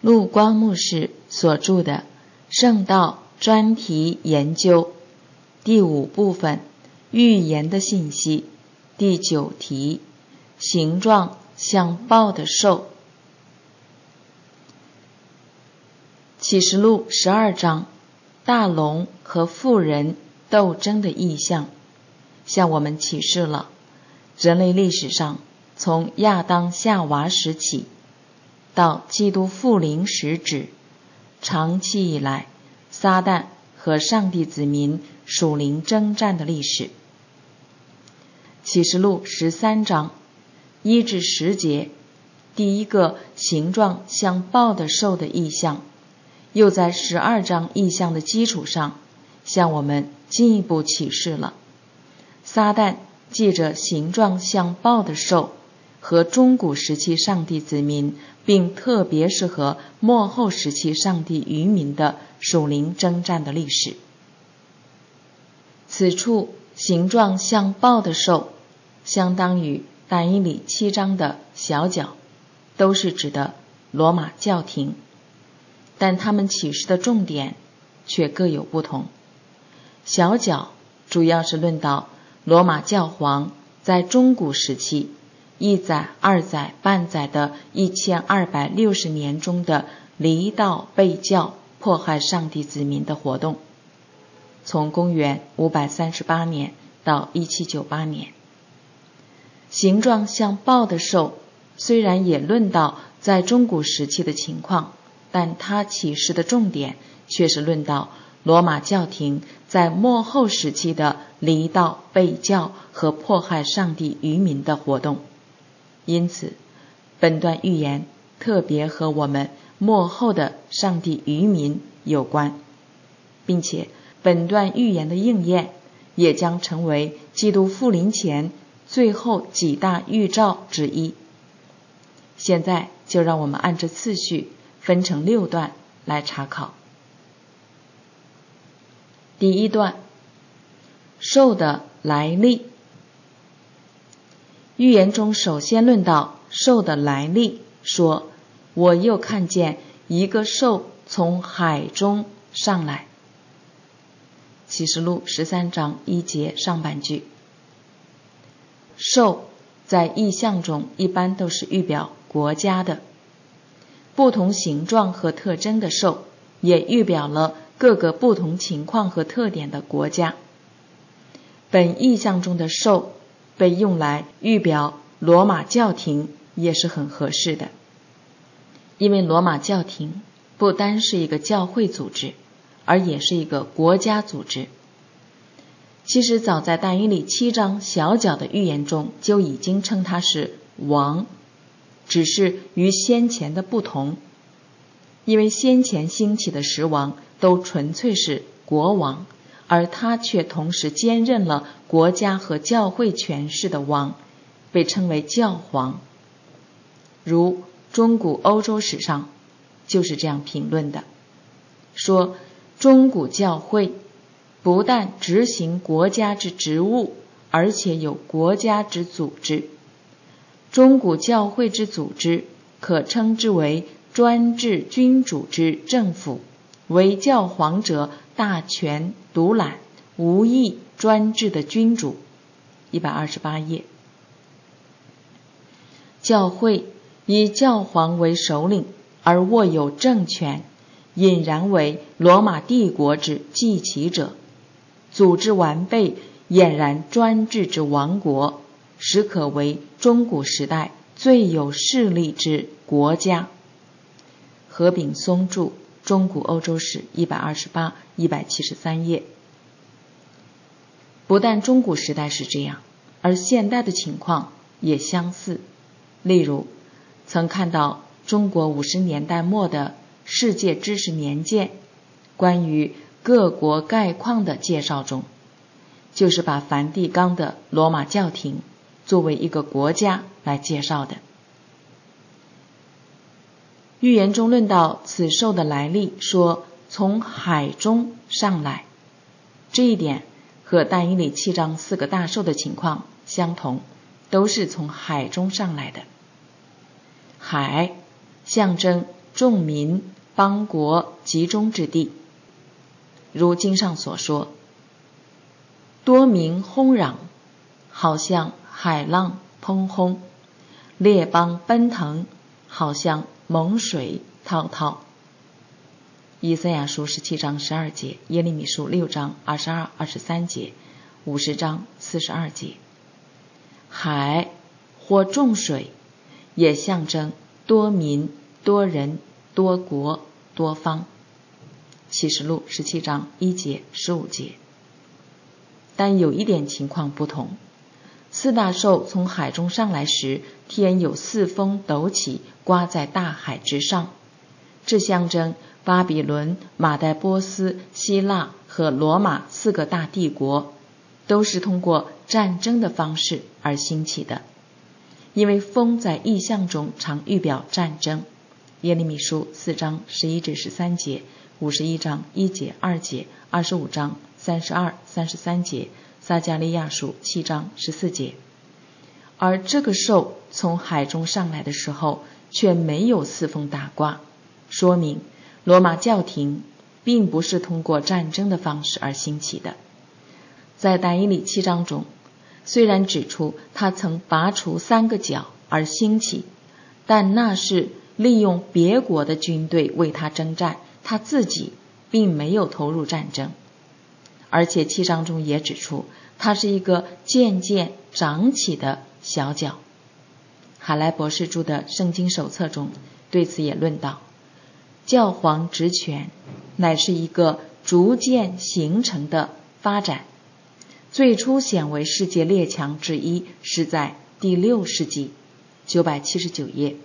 陆光牧师所著的《圣道专题研究》第5部分预言的信息第9题，形状像豹的兽。启示录12章，大龙和妇人斗争的意象，向我们启示了人类历史上从亚当夏娃时起到基督复临时止，长期以来撒旦和上帝子民属灵征战的历史。启示录13章1至10节，第一个形状像豹的兽的意象，又在12章意象的基础上向我们进一步启示了撒旦借着形状像豹的兽和中古时期上帝子民，并特别是和末后时期上帝渔民的属灵征战的历史。此处形状像豹的兽相当于但以理7章的小角，都是指的罗马教廷，但他们启示的重点却各有不同。小角主要是论到罗马教皇在中古时期1载、2载、半载的1260年中的离道背教迫害上帝子民的活动，从公元538年到1798年。形状像豹的兽虽然也论到在中古时期的情况，但它启示的重点却是论到罗马教廷在末后时期的离道背教和迫害上帝渔民的活动。因此本段预言特别和我们末后的上帝渔民有关，并且本段预言的应验也将成为基督复临前最后几大预兆之一。现在就让我们按着次序分成6段来查考。第一段，兽的来历。预言中首先论到兽的来历，说我又看见一个兽从海中上来。启示录13章1节上半句。兽在意象中一般都是预表国家的，不同形状和特征的兽也预表了各个不同情况和特点的国家。本意象中的兽被用来预表罗马教廷也是很合适的，因为罗马教廷不单是一个教会组织，而也是一个国家组织。其实早在但以理7章小角的预言中就已经称他是王，只是与先前的不同，因为先前兴起的10王都纯粹是国王，而他却同时兼任了国家和教会权势的王，被称为教皇。如中古欧洲史上就是这样评论的，说中古教会不但执行国家之职务，而且有国家之组织。中古教会之组织可称之为专制君主之政府，为教皇者大权独揽、无义专制的君主。128页。教会以教皇为首领，而握有政权，隐然为罗马帝国之继起者，组织完备，俨然专制之王国，实可为中古时代最有势力之国家。何炳松著《中古欧洲史》128、173页。不但中古时代是这样，而现代的情况也相似。例如曾看到中国50年代末的世界知识年鉴关于各国概况的介绍中，就是把梵蒂冈的罗马教廷作为一个国家来介绍的。预言中论到此兽的来历，说从海中上来，这一点和但以理7章4个大兽的情况相同，都是从海中上来的。海象征众民邦国集中之地。如经上所说，多民轰嚷，好像海浪砰轰，列邦奔腾，好像猛水滔滔。以赛亚书17章12节，耶利米书6章22、23节，50章42节。海或众水也象征多民、多人、多国、多方。启示录17章1节、15节。但有一点情况不同，四大兽从海中上来时，天有4风陡起，刮在大海之上，这象征巴比伦、马代波斯、希腊和罗马4个大帝国都是通过战争的方式而兴起的，因为风在异象中常预表战争。耶利米书4章11至13节，51章1节2节，25章32、33节，撒迦利亚书7章14节。而这个兽从海中上来的时候却没有4风大刮，说明罗马教廷并不是通过战争的方式而兴起的。在但以理7章中，虽然指出他曾拔除3个角而兴起，但那是利用别国的军队为他征战，他自己并没有投入战争。而且7章中也指出，他是一个渐渐长起的小角。海莱博士著的圣经手册中对此也论道，教皇职权乃是一个逐渐形成的发展，最初显为世界列强之一是在第6世纪979页。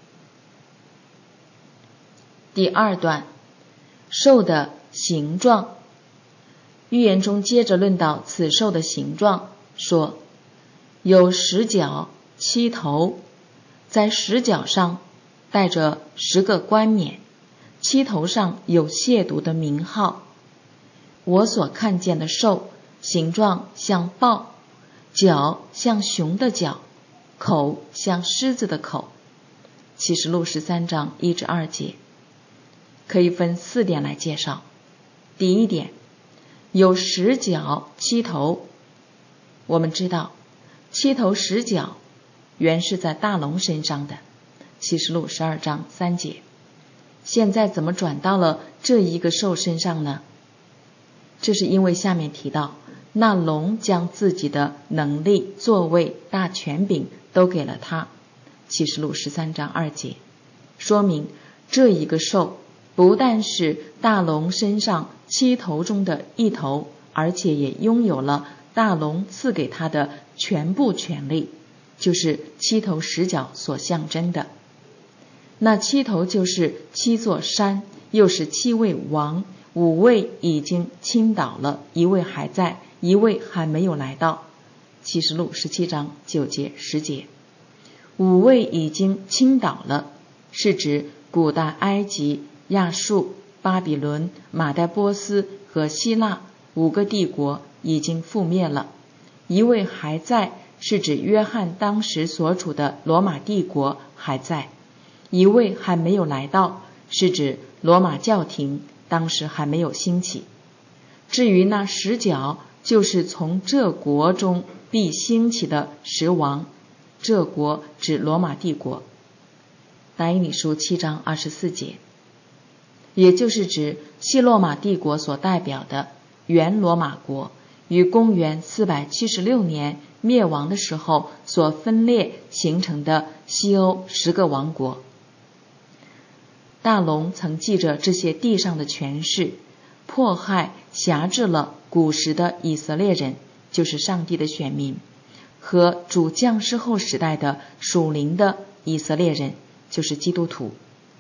第2段，兽的形状。预言中接着论到此兽的形状，说有10角7头，在10角上带着10个冠冕，7头上有亵渎的名号。我所看见的兽形状像豹，角像熊的角，口像狮子的口。启示录13章1至2节。可以分4点来介绍。第1点，有10角7头。我们知道7头10角原是在大龙身上的，启示录12章3节。现在怎么转到了这一个兽身上呢？这是因为下面提到，那龙将自己的能力、座位、大权柄都给了他，启示录13章2节，说明这一个兽不但是大龙身上7头中的1头，而且也拥有了大龙赐给他的全部权力，就是7头10角所象征的。那7头就是7座山，又是7位王，5位已经倾倒了，1位还在，1位还没有来到。启示录17章9节10节。5位已经倾倒了，是指古代埃及、亚述、巴比伦、马代波斯和希腊5个帝国已经覆灭了。1位还在，是指约翰当时所处的罗马帝国还在。1位还没有来到，是指罗马教廷当时还没有兴起。至于那10角，就是从这国中必兴起的10王，这国指罗马帝国。但以理书7章24节。也就是指西罗马帝国所代表的原罗马国于公元476年灭亡的时候所分裂形成的西欧10个王国。大龙曾记着这些地上的权势，迫害辖制了古时的以色列人，就是上帝的选民，和主降世后时代的属灵的以色列人，就是基督徒。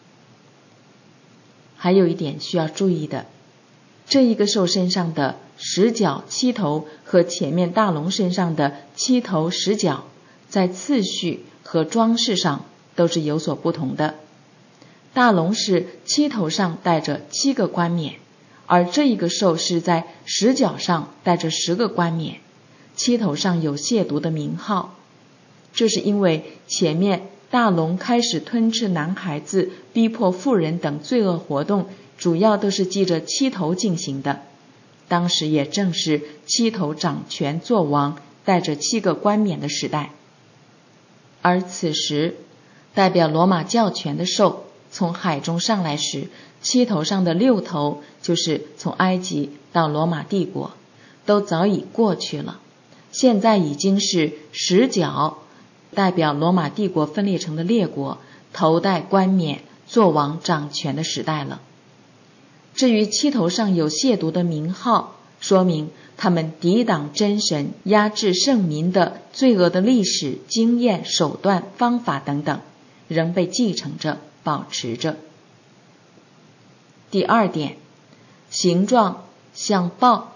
还有一点需要注意的，这一个兽身上的10角7头和前面大龙身上的7头10角，在次序和装饰上都是有所不同的。大龙是7头上带着7个冠冕，而这一个兽是在10角上带着10个冠冕，7头上有亵渎的名号。这是因为前面大龙开始吞吃男孩子、逼迫妇人等罪恶活动，主要都是记着七头进行的。当时也正是七头掌权做王，带着7个冠冕的时代。而此时代表罗马教权的兽从海中上来时，七头上的6头就是从埃及到罗马帝国，都早已过去了。现在已经是10角，代表罗马帝国分裂成的列国，头戴冠冕做王掌权的时代了。至于七头上有亵渎的名号，说明他们抵挡真神、压制圣民的罪恶的历史、经验、手段、方法等等，仍被继承着、保持着。第2点，形状像豹。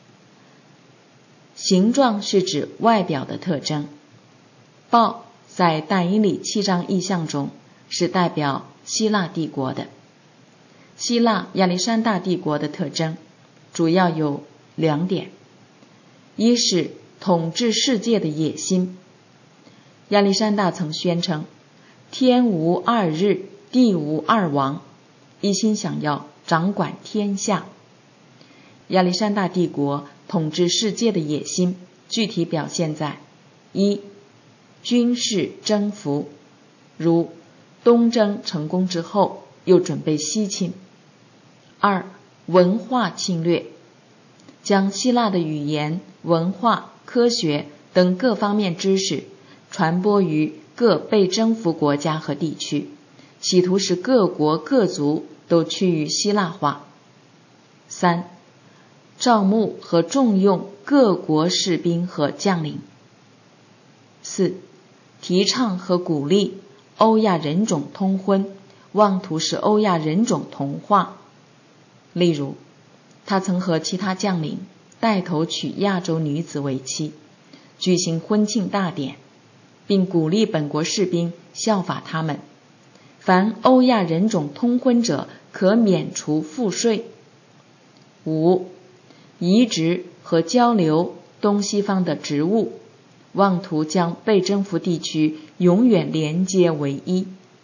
形状是指外表的特征。豹在但以理7章异象中是代表希腊帝国的。希腊亚历山大帝国的特征主要有2点，一是统治世界的野心。亚历山大曾宣称天无2日，地无2王，一心想要掌管天下。亚历山大帝国统治世界的野心具体表现在：一、军事征服，如东征成功之后又准备西侵；二、文化侵略，将希腊的语言、文化、科学等各方面知识传播于各被征服国家和地区，企图使各国各族都趋于希腊化。三、招募和重用各国士兵和将领。四、提倡和鼓励欧亚人种通婚，妄图使欧亚人种同化。例如，他曾和其他将领带头娶亚洲女子为妻，举行婚庆大典，并鼓励本国士兵效法他们。凡欧亚人种通婚者可免除赋税。五、移植和交流东西方的植物，妄图将被征服地区永远连接为一。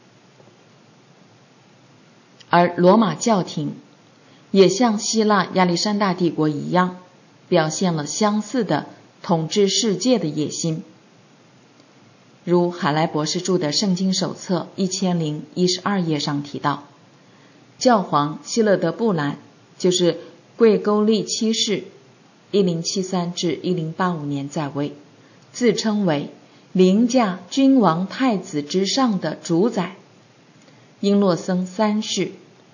而罗马教廷也像希腊亚历山大帝国一样，表现了相似的统治世界的野心。如海莱博士著的圣经手册1012页上提到，教皇希勒德布兰就是贵沟利七世1073至1085年在位，自称为凌驾君王太子之上的主宰。英洛森3世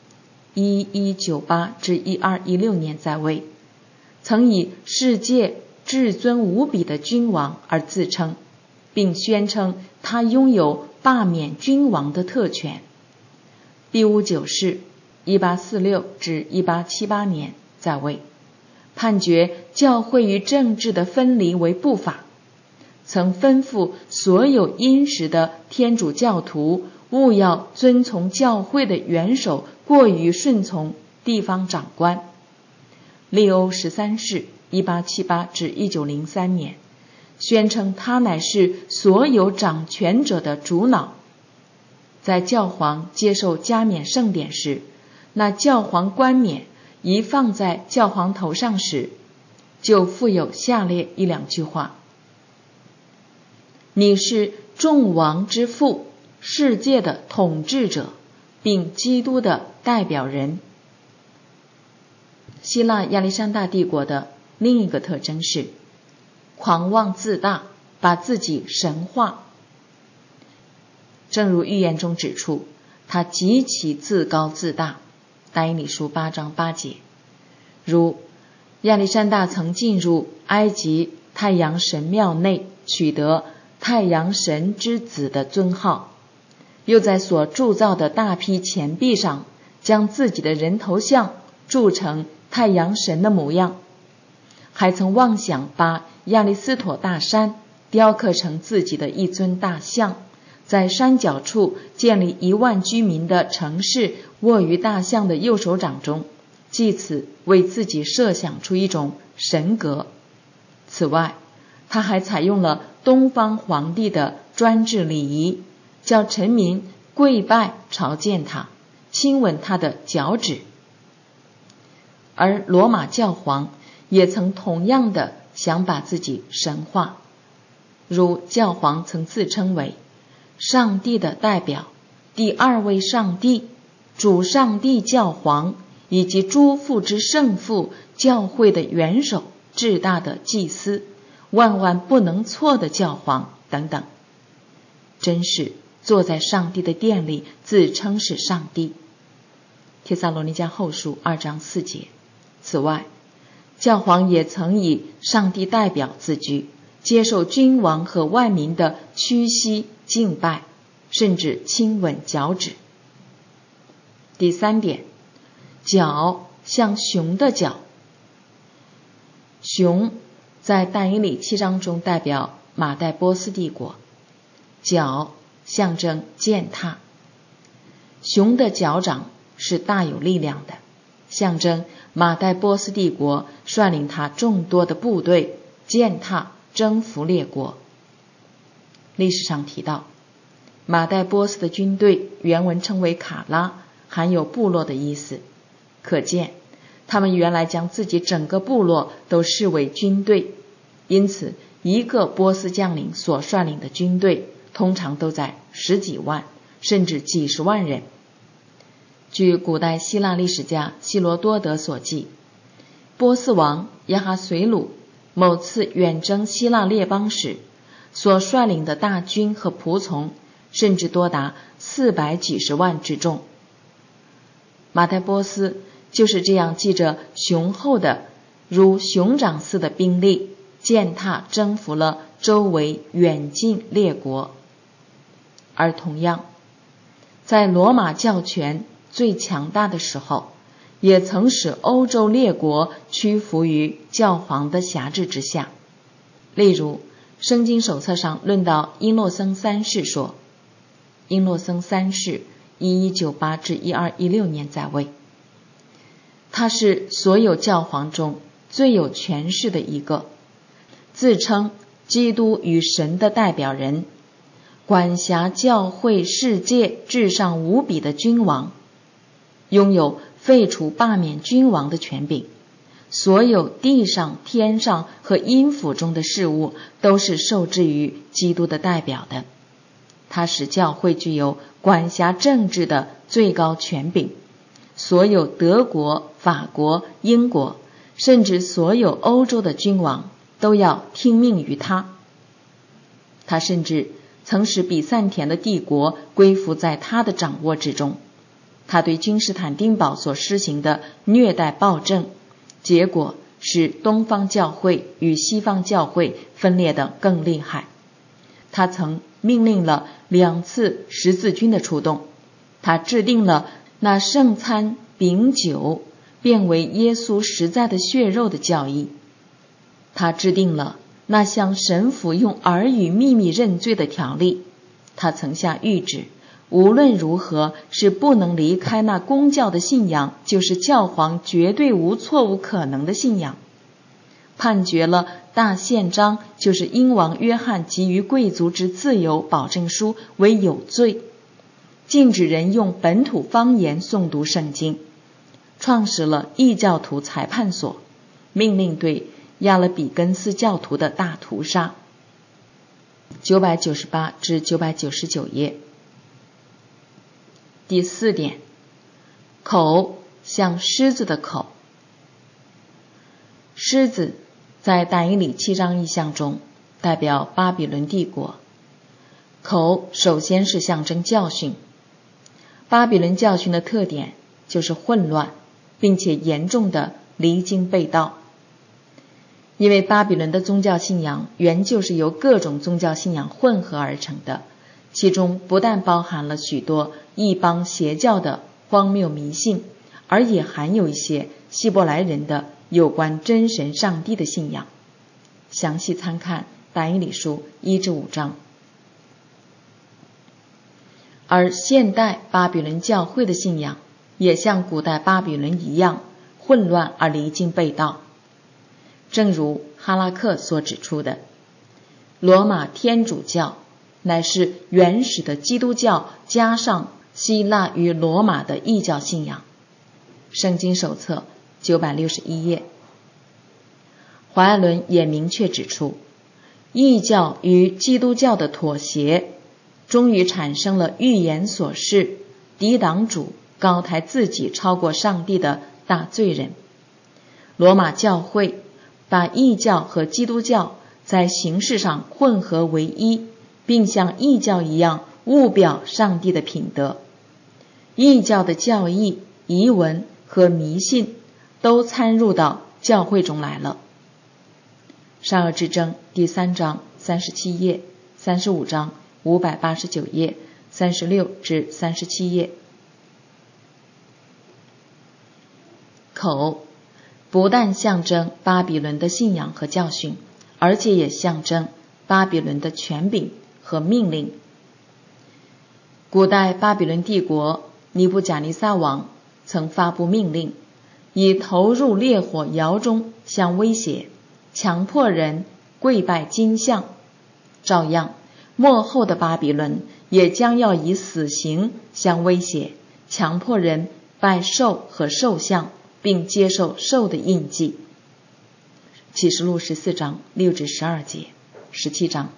1198至1216年在位，曾以世界至尊无比的君王而自称，并宣称他拥有罢免君王的特权。庇乌9世1846至1878年在位，判决教会与政治的分离为不法，曾吩咐所有殷实的天主教徒务要遵从教会的元首，过于顺从地方长官。利欧13世1878至1903年宣称他乃是所有掌权者的主脑。在教皇接受加冕圣典时，那教皇冠冕一放在教皇头上时，就附有下列1、2句话：你是众王之父，世界的统治者，并基督的代表人。希腊亚历山大帝国的另一个特征是狂妄自大，把自己神化。正如预言中指出，他极其自高自大，但以理书8章8节。如亚历山大曾进入埃及太阳神庙内，取得太阳神之子的尊号，又在所铸造的大批钱币上将自己的人头像铸成太阳神的模样，还曾妄想把亚利斯妥大山雕刻成自己的一尊大象，在山脚处建立1万居民的城市，卧于大象的右手掌中，借此为自己设想出一种神格。此外，他还采用了东方皇帝的专制礼仪， 叫臣民跪拜朝见他，亲吻他的脚趾。而罗马教皇也曾同样的想把自己神化，如教皇曾自称为上帝的代表、第二位上帝、主上帝教皇以及诸父之圣父、教会的元首、至大的祭司、万万不能错的教皇等等，真是坐在上帝的殿里自称是上帝。帖撒罗尼迦后书2章4节。此外，教皇也曾以上帝代表自居，接受君王和万民的屈膝敬拜，甚至亲吻脚趾。第3点，角像熊的角。熊在但以理7章中代表马代波斯帝国，角象征践踏。熊的脚掌是大有力量的，象征马代波斯帝国率领他众多的部队践踏征服列国。历史上提到，马代波斯的军队原文称为卡拉，含有部落的意思，可见他们原来将自己整个部落都视为军队，因此一个波斯将领所率领的军队通常都在10几万甚至几十万人。据古代希腊历史家希罗多德所记，波斯王亚哈随鲁某次远征希腊列邦时，所率领的大军和仆从甚至多达400几十万之众。马代波斯就是这样记着雄厚的如熊掌似的兵力，践踏征服了周围远近列国。而同样，在罗马教权最强大的时候，也曾使欧洲列国屈服于教皇的辖制之下。例如圣经手册上论到英诺森三世说，英诺森三世1198至1216年在位，他是所有教皇中最有权势的一个，自称基督与神的代表人，管辖教会世界至上无比的君王，拥有废除罢免君王的权柄，所有地上、天上和阴府中的事物都是受制于基督的代表的。他使教会具有管辖政治的最高权柄，所有德国、法国、英国，甚至所有欧洲的君王都要听命于他。他甚至曾使比散田的帝国归服在他的掌握之中。他对君士坦丁堡所施行的虐待暴政，结果使东方教会与西方教会分裂得更厉害。他曾命令了2次十字军的出动，他制定了那圣餐饼酒变为耶稣实在的血肉的教义，他制定了那向神父用耳语秘密认罪的条例，他曾下谕旨，无论如何是不能离开那公教的信仰，就是教皇绝对无错误可能的信仰。判决了大宪章，就是英王约翰给予贵族之自由保证书为有罪，禁止人用本土方言诵读圣经，创始了异教徒裁判所，命令对亚勒比根斯教徒的大屠杀。998至999页。第4点，口像狮子的口。狮子在但以理7章异象中代表巴比伦帝国，口首先是象征教训。巴比伦教训的特点就是混乱，并且严重的离经背道。因为巴比伦的宗教信仰原就是由各种宗教信仰混合而成的，其中不但包含了许多异邦邪教的荒谬迷信，而也含有一些希伯来人的有关真神上帝的信仰。详细参看但以理书1至5章。而现代巴比伦教会的信仰也像古代巴比伦一样混乱而离经背道。正如哈拉克所指出的，罗马天主教乃是原始的基督教加上希腊与罗马的异教信仰。圣经手册961页。怀爱伦也明确指出，异教与基督教的妥协，终于产生了预言所示、抵挡主、高抬自己超过上帝的大罪人。罗马教会把异教和基督教在形式上混合为一，并像异教一样误表上帝的品德。异教的教义、遗文和迷信都参入到教会中来了。善恶之争第3章37页，35章589页，36至37页。口不但象征巴比伦的信仰和教训，而且也象征巴比伦的权柄和命令。古代巴比伦帝国尼布甲尼撒王曾发布命令，以投入烈火窑中相威胁，强迫人跪拜金像。照样，末后的巴比伦也将要以死刑相威胁，强迫人拜兽和兽像，并接受兽的印记。启示录14章6至12节，17章。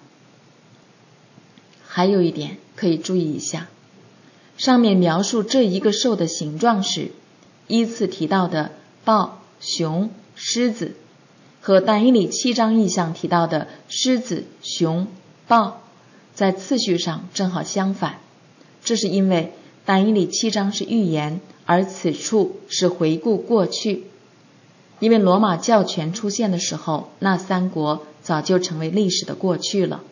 还有一点可以注意一下，上面描述这一个兽的形状时，依次提到的豹、熊、狮子，和但以理7章异象提到的狮子、熊、豹，在次序上正好相反。这是因为但以理7章是预言，而此处是回顾过去。因为罗马教权出现的时候，那3国早就成为历史的过去了。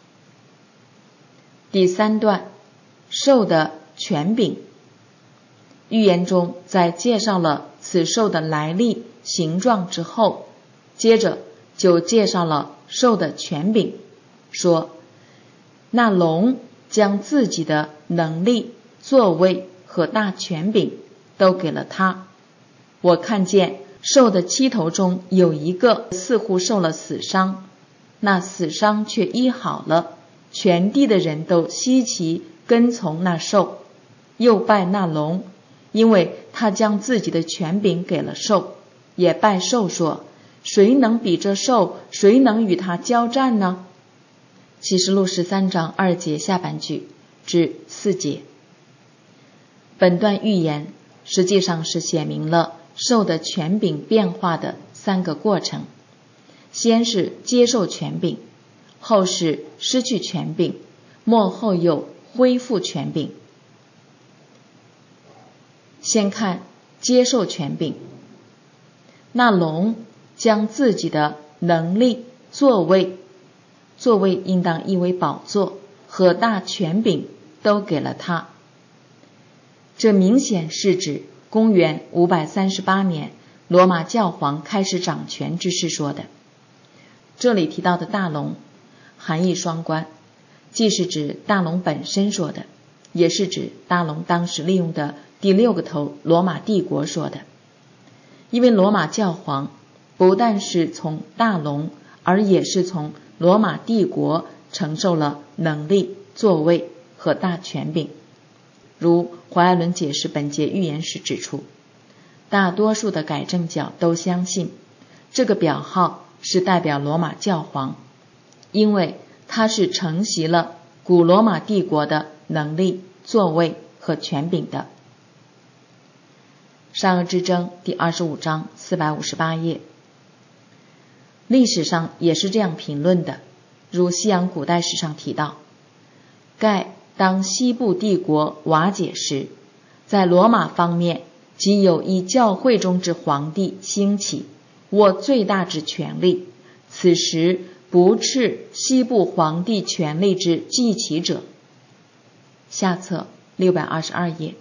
第3段，兽的权柄。预言中在介绍了此兽的来历、形状之后，接着就介绍了兽的权柄，说那龙将自己的能力、作为和大权柄都给了他。我看见兽的7头中有一个似乎受了死伤，那死伤却医好了，全地的人都稀奇跟从那兽，又拜那龙，因为他将自己的权柄给了兽，也拜兽说，谁能比这兽，谁能与他交战呢？启示录13章2节下半句至4节。本段预言实际上是写明了兽的权柄变化的3个过程，先是接受权柄，后是失去权柄，末后又恢复权柄。先看接受权柄。那龙将自己的能力、作为应当译为宝座和大权柄都给了他。这明显是指公元538年罗马教皇开始掌权之事说的。这里提到的大龙含义双关，既是指大龙本身说的，也是指大龙当时利用的第6个头罗马帝国说的。因为罗马教皇不但是从大龙，而也是从罗马帝国承受了能力、作为和大权柄。如怀爱伦解释本节预言时指出，大多数的改正教都相信这个表号是代表罗马教皇，因为他是承袭了古罗马帝国的能力、作为和权柄的。善恶之争第25章458页。历史上也是这样评论的，如西洋古代史上提到，盖当西部帝国瓦解时，在罗马方面即有一教会中之皇帝兴起，握最大之权力，此时不斥西部皇帝权力之继起者。下册622页。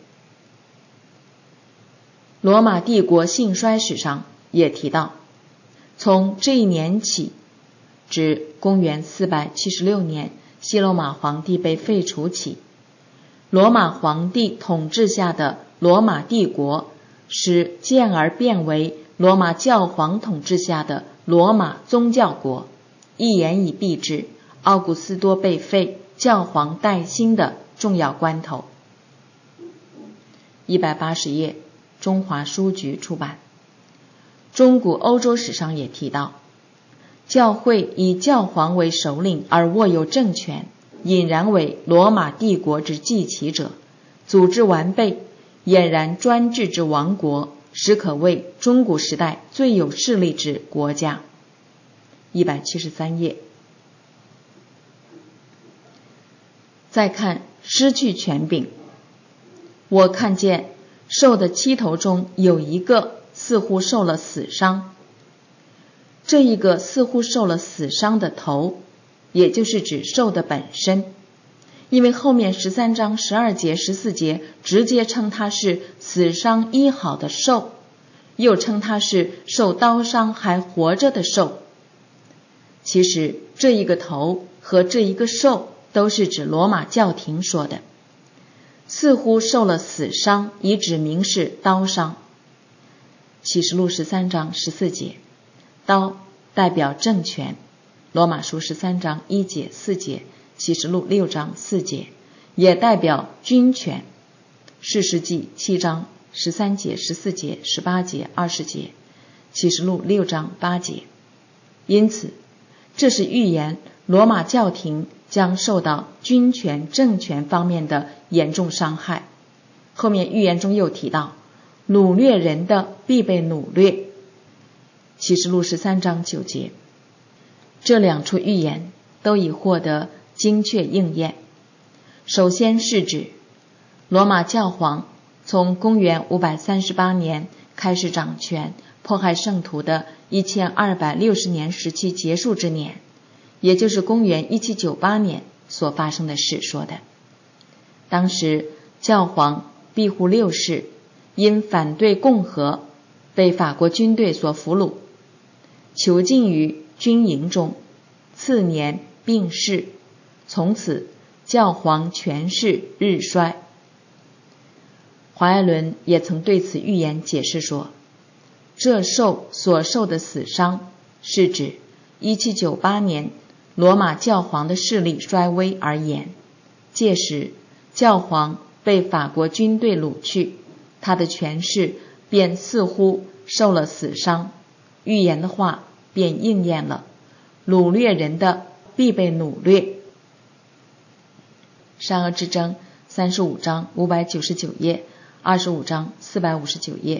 罗马帝国兴衰史上也提到，从这一年起，指公元476年西罗马皇帝被废除起，罗马皇帝统治下的罗马帝国使渐而变为罗马教皇统治下的罗马宗教国。一言以蔽之，奥古斯多被废， 教皇带薪的重要关头。180页，中华书局出版。中古欧洲史上也提到，教会以教皇为首领而握有政权，俨然为罗马帝国之继起者，组织完备，俨然专制之王国，实可谓中古时代最有势力之国家。173页。再看失去权柄，我看见兽的7头中有一个似乎受了死伤，这一个似乎受了死伤的头，也就是指兽的本身，因为后面13章12节14节直接称它是死伤医好的兽，又称它是受刀伤还活着的兽。其实这一个头和这一个兽都是指罗马教廷说的，似乎受了死伤，以指明是刀伤。启示录13章14节，刀代表政权，罗马书13章1节4节，启示录6章4节，也代表军权，士师记7章13节14节18节20节，启示录6章8节。因此这是预言罗马教廷将受到军权政权方面的严重伤害。后面预言中又提到，掳掠人的必被掳掠，启示录13章9节。这2处预言都已获得精确应验。首先是指罗马教皇从公元538年开始掌权，迫害圣徒的1260年时期结束之年，也就是公元1798年所发生的事说的。当时教皇庇护6世因反对共和，被法国军队所俘虏，囚禁于军营中，次年病逝，从此教皇权势日衰。华爱伦也曾对此预言解释说，这兽所受的死伤是指1798年罗马教皇的势力衰微而言，届时教皇被法国军队掳去，他的权势便似乎受了死伤，预言的话便应验了，掳掠人的必被掳掠。善恶之争35章599页，25章459页。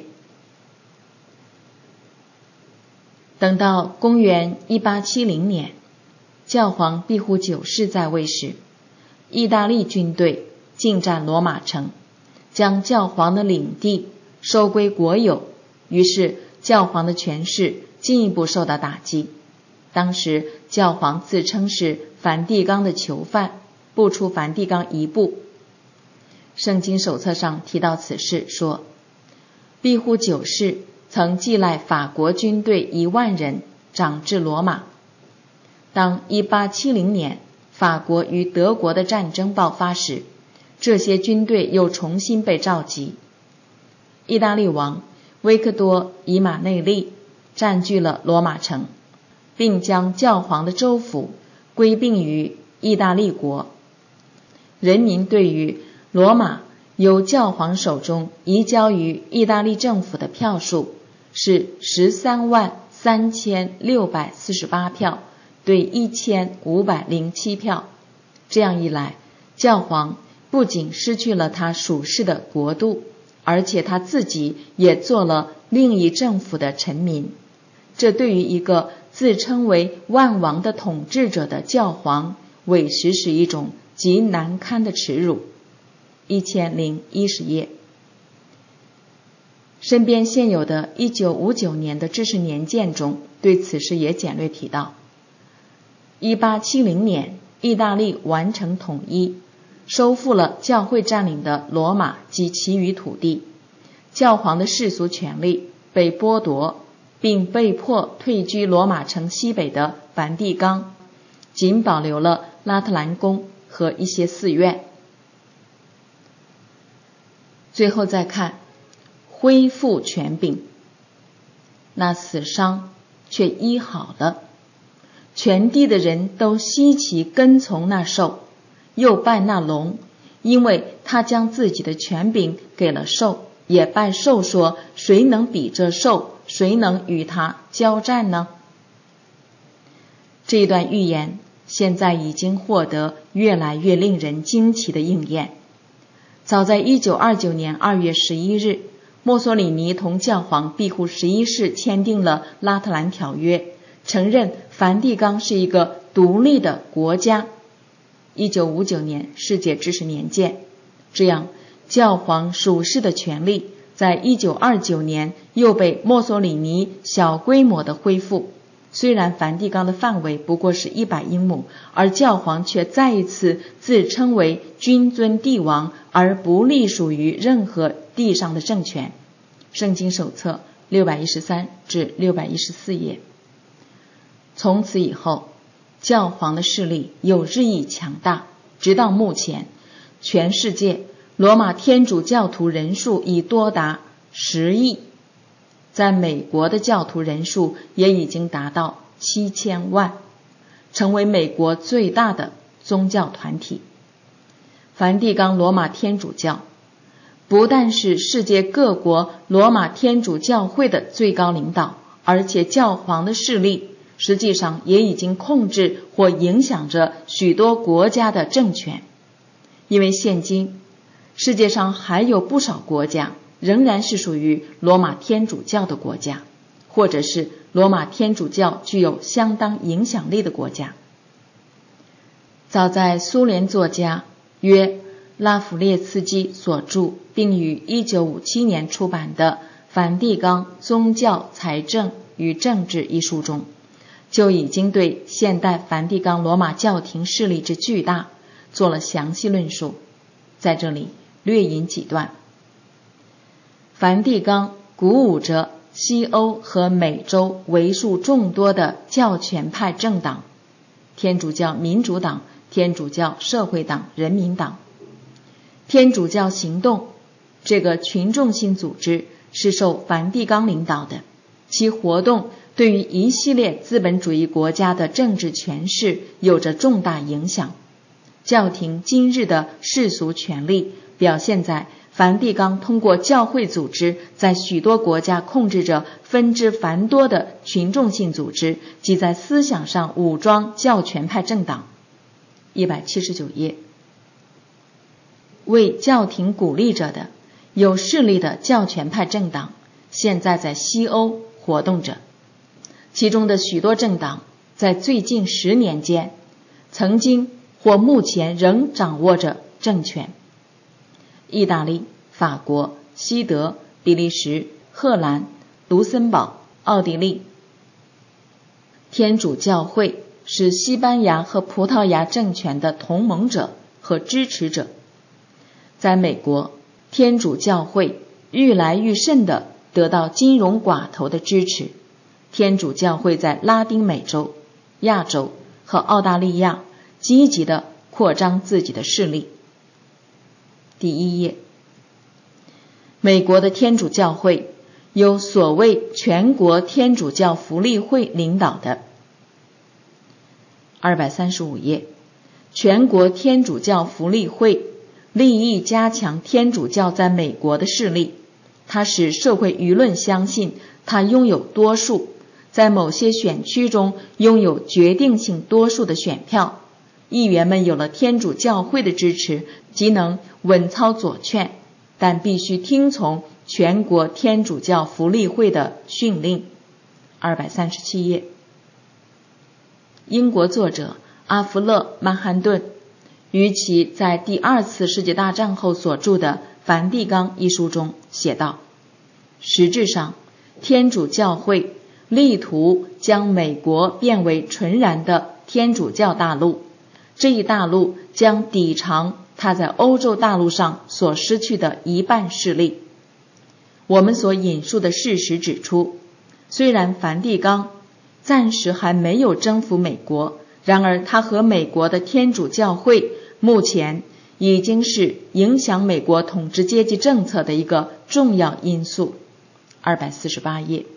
等到公元1870年，教皇庇护9世在位时，意大利军队进占罗马城，将教皇的领地收归国有，于是教皇的权势进一步受到打击。当时教皇自称是梵蒂冈的囚犯，不出梵蒂冈一步。圣经手册上提到此事说，庇护9世曾寄赖法国军队1万人掌治罗马。当1870年法国与德国的战争爆发时，这些军队又重新被召集。意大利王维克多·伊马内利占据了罗马城，并将教皇的州府归并于意大利国。人民对于罗马由教皇手中移交于意大利政府的票数是133648票对1507票。这样一来，教皇不仅失去了他属世的国度，而且他自己也做了另一政府的臣民。这对于一个自称为万王的统治者的教皇，委实是一种极难堪的耻辱。1010页。身边现有的1959年的知识年鉴中对此事也简略提到，1870年意大利完成统一，收复了教会占领的罗马及其余土地，教皇的世俗权力被剥夺，并被迫退居罗马城西北的梵蒂冈，仅保留了拉特兰宫和一些寺院。最后再看恢复权柄，那死伤却医好了，全地的人都稀奇跟从那兽， 又拜那龙，因为他将自己的权柄给了兽，也拜兽说，谁能比这兽，谁能与他交战呢？这一段预言现在已经获得越来越令人惊奇的应验。早在1929年2月11日，墨索里尼同教皇庇护11世签订了拉特兰条约，承认梵蒂冈是一个独立的国家。1959年世界知识年鉴，这样教皇属世的权利在1929年又被墨索里尼小规模的恢复。虽然梵蒂冈的范围不过是100英亩，而教皇却再一次自称为君尊帝王，而不隶属于任何地上的政权。圣经手册613至614页。从此以后，教皇的势力又日益强大，直到目前，全世界罗马天主教徒人数已多达10亿，在美国的教徒人数也已经达到7000万，成为美国最大的宗教团体。梵蒂冈罗马天主教不但是世界各国罗马天主教会的最高领导，而且教皇的势力实际上也已经控制或影响着许多国家的政权。因为现今世界上还有不少国家仍然是属于罗马天主教的国家，或者是罗马天主教具有相当影响力的国家。早在苏联作家约拉夫列茨基所著并于1957年出版的《梵蒂冈宗教、财政与政治》一书中，就已经对现代梵蒂冈罗马教廷势力之巨大做了详细论述，在这里略引几段。梵蒂冈鼓舞着西欧和美洲为数众多的教权派政党，天主教民主党、天主教社会党、人民党。天主教行动这个群众性组织是受梵蒂冈领导的，其活动对于一系列资本主义国家的政治权势有着重大影响。教廷今日的世俗权力表现在梵蒂冈通过教会组织在许多国家控制着分支繁多的群众性组织，即在思想上武装教权派政党。179页。为教廷鼓励着的有势力的教权派政党现在在西欧活动着，其中的许多政党在最近10年间曾经或目前仍掌握着政权。意大利、法国、西德、比利时、荷兰、卢森堡、奥地利。天主教会是西班牙和葡萄牙政权的同盟者和支持者。在美国，天主教会愈来愈甚地得到金融寡头的支持。天主教会在拉丁美洲、亚洲和澳大利亚积极地扩张自己的势力。第1页。美国的天主教会由所谓全国天主教福利会领导的。235页。全国天主教福利会立意加强天主教在美国的势力，它使社会舆论相信它拥有多数，在某些选区中拥有决定性多数的选票。议员们有了天主教会的支持，即能稳操左权，但必须听从全国天主教福利会的训令。237页。英国作者阿弗勒·曼汉顿于其在第2次世界大战后所著的《梵蒂冈》一书中写道，实质上天主教会力图将美国变为纯然的天主教大陆，这一大陆将抵偿它在欧洲大陆上所失去的一半势力。我们所引述的事实指出，虽然梵蒂冈暂时还没有征服美国，然而它和美国的天主教会目前已经是影响美国统治阶级政策的一个重要因素。248页。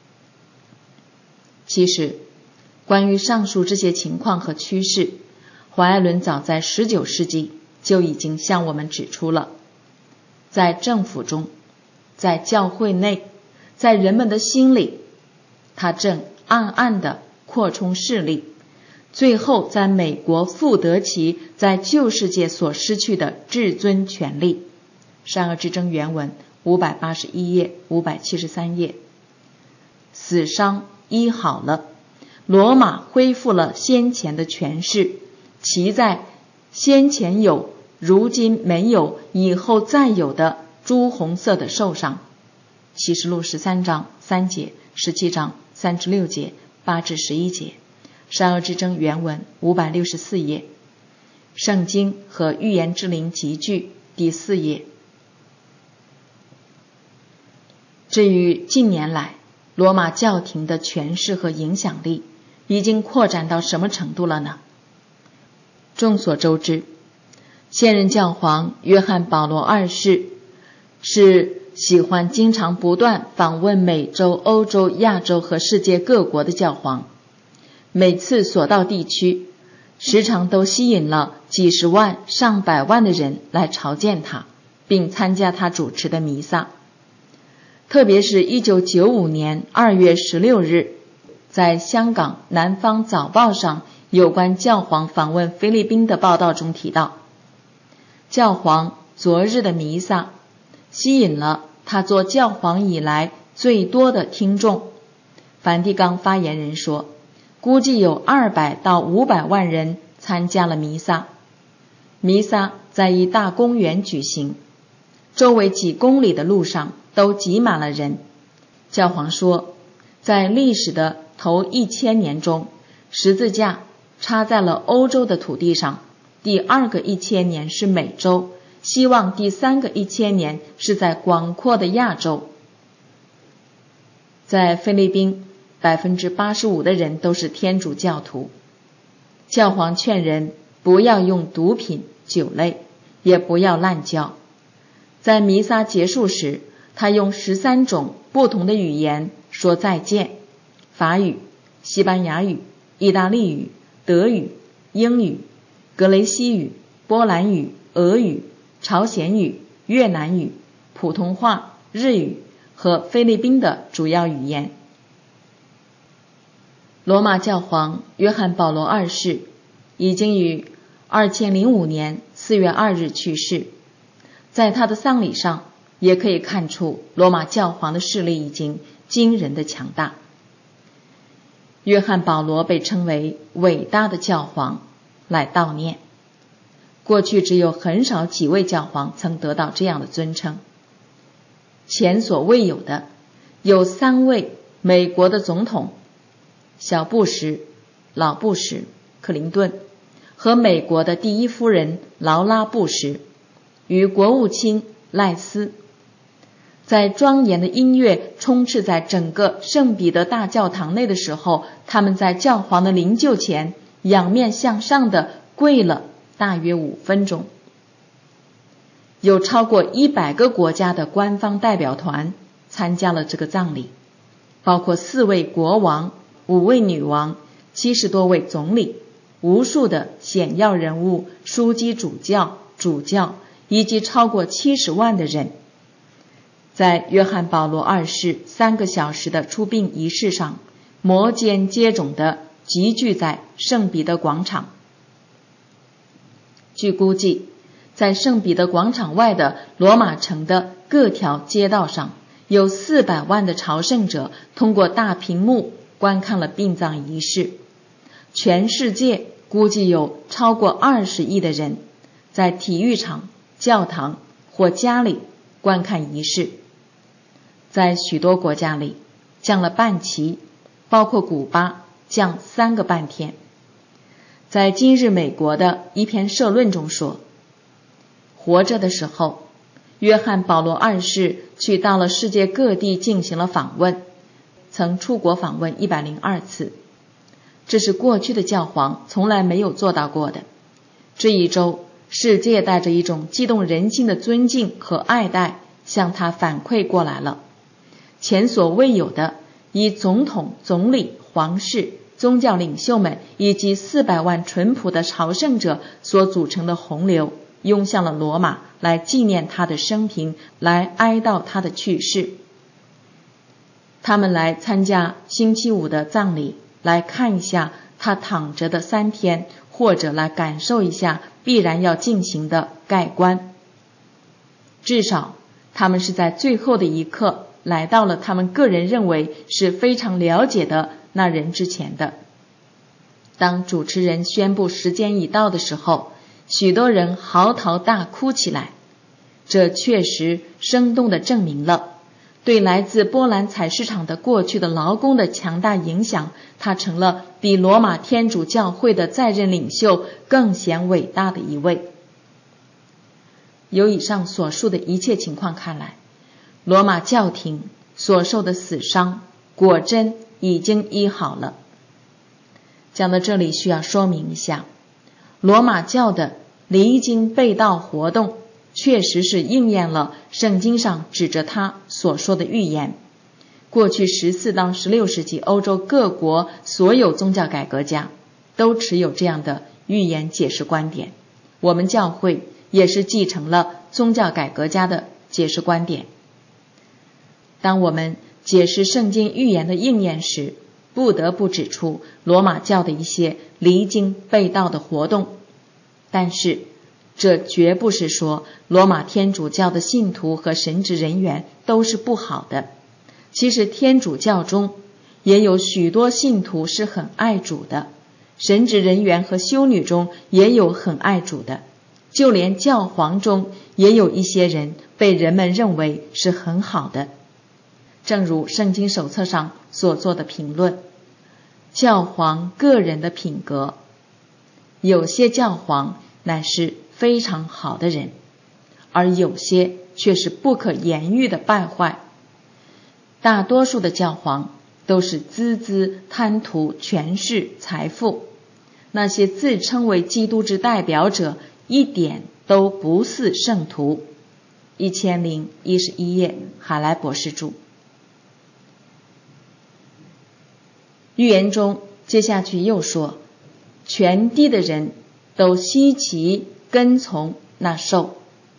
其实，关于上述这些情况和趋势， 怀爱伦早在19世纪就已经向我们指出了，在政府中，在教会内，在人们的心里，他正暗暗地扩充势力，最后在美国复得其在旧世界所失去的至尊权力。善恶之争原文581页573页。死伤医好了，罗马恢复了先前的权势，其在先前有，如今没有，以后再有的朱红色的兽上。启示录13章3节，17章3至6节，8至11节。善恶之争原文564页。圣经和预言之灵集句第4页。至于近年来罗马教廷的权势和影响力已经扩展到什么程度了呢？众所周知，现任教皇约翰保罗二世是喜欢经常不断访问美洲、欧洲、亚洲和世界各国的教皇，每次所到地区时常都吸引了几十万、上百万的人来朝见他，并参加他主持的弥撒。特别是1995年2月16日，在香港南方早报上有关教皇访问菲律宾的报道中提到，教皇昨日的弥撒吸引了他做教皇以来最多的听众。梵蒂冈发言人说，估计有200到500万人参加了弥撒。弥撒在一大公园举行，周围几公里的路上都挤满了人。教皇说，在历史的头1000年中，十字架插在了欧洲的土地上，第2个1000年是美洲，希望第3个1000年是在广阔的亚洲。在菲律宾，85%的人都是天主教徒。教皇劝人不要用毒品、酒类，也不要滥交。在弥撒结束时，他用13种不同的语言说再见：法语、西班牙语、意大利语、德语、英语、格雷西语、波兰语、俄语、朝鲜语、越南语、普通话、日语和菲律宾的主要语言。罗马教皇约翰保罗二世已经于2005年4月2日去世，在他的丧礼上也可以看出罗马教皇的势力已经惊人的强大。约翰保罗被称为伟大的教皇来悼念，过去只有很少几位教皇曾得到这样的尊称。前所未有的有3位美国的总统，小布什、老布什、克林顿和美国的第1夫人劳拉·布什与国务卿赖斯，在庄严的音乐充斥在整个圣彼得大教堂内的时候，他们在教皇的灵柩前仰面向上的跪了大约5分钟。有超过100个国家的官方代表团参加了这个葬礼，包括4位国王、5位女王、70多位总理、无数的显要人物、枢机主教、主教以及超过70万的人。在约翰保罗二世3个小时的出殡仪式上，摩肩接踵地集聚在圣彼得广场。据估计，在圣彼得广场外的罗马城的各条街道上，有400万的朝圣者通过大屏幕观看了殡葬仪式。全世界估计有超过20亿的人在体育场、教堂或家里观看仪式。在许多国家里降了半旗，包括古巴降3个半天。在今日美国的一篇社论中说，活着的时候，约翰保罗二世去到了世界各地进行了访问，曾出国访问102次，这是过去的教皇从来没有做到过的。这一周，世界带着一种激动人心的尊敬和爱戴向他反馈过来了。前所未有的以总统、总理、皇室宗教领袖们以及400万淳朴的朝圣者所组成的洪流，涌向了罗马，来纪念他的生平，来哀悼他的去世。他们来参加星期五的葬礼，来看一下他躺着的3天，或者来感受一下必然要进行的盖棺。至少他们是在最后的一刻来到了他们个人认为是非常了解的那人之前的。当主持人宣布时间已到的时候，许多人嚎啕大哭起来。这确实生动地证明了对来自波兰采市场的过去的劳工的强大影响，他成了比罗马天主教会的在任领袖更显伟大的一位。由以上所述的一切情况看来，罗马教廷所受的死伤果真已经医好了。讲到这里需要说明一下，罗马教的离经背道活动确实是应验了圣经上指着他所说的预言。过去14到16世纪欧洲各国所有宗教改革家都持有这样的预言解释观点，我们教会也是继承了宗教改革家的解释观点。当我们解释圣经预言的应验时，不得不指出罗马教的一些离经背道的活动，但是这绝不是说罗马天主教的信徒和神职人员都是不好的。其实天主教中也有许多信徒是很爱主的，神职人员和修女中也有很爱主的，就连教皇中也有一些人被人们认为是很好的。正如圣经手册上所做的评论，教皇个人的品格，有些教皇乃是非常好的人，而有些却是不可言喻的败坏。大多数的教皇都是孜孜贪图权势财富，那些自称为基督之代表者一点都不似圣徒。1011页，海莱博士著。预言中接下去又说，全地的人都稀奇跟从那兽。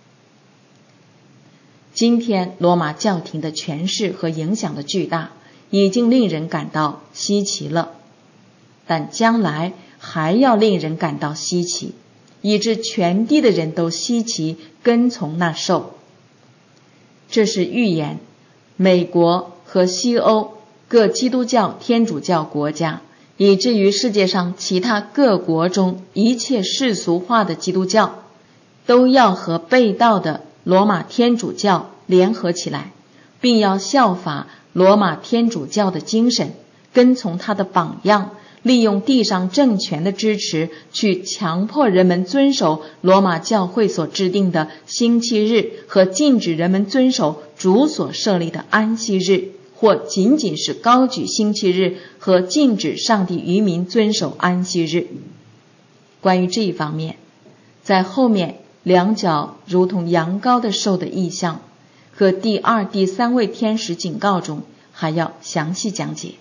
今天罗马教廷的权势和影响的巨大已经令人感到稀奇了，但将来还要令人感到稀奇，以致全地的人都稀奇跟从那兽。这是预言美国和西欧各基督教天主教国家，以至于世界上其他各国中一切世俗化的基督教都要和背道的罗马天主教联合起来，并要效法罗马天主教的精神，跟从他的榜样，利用地上政权的支持去强迫人们遵守罗马教会所制定的星期日和禁止人们遵守主所设立的安息日，或仅仅是高举星期日和禁止上帝渔民遵守安息日。关于这一方面，在后面两脚如同羊羔的兽的意象和第2、第3位天使警告中还要详细讲解。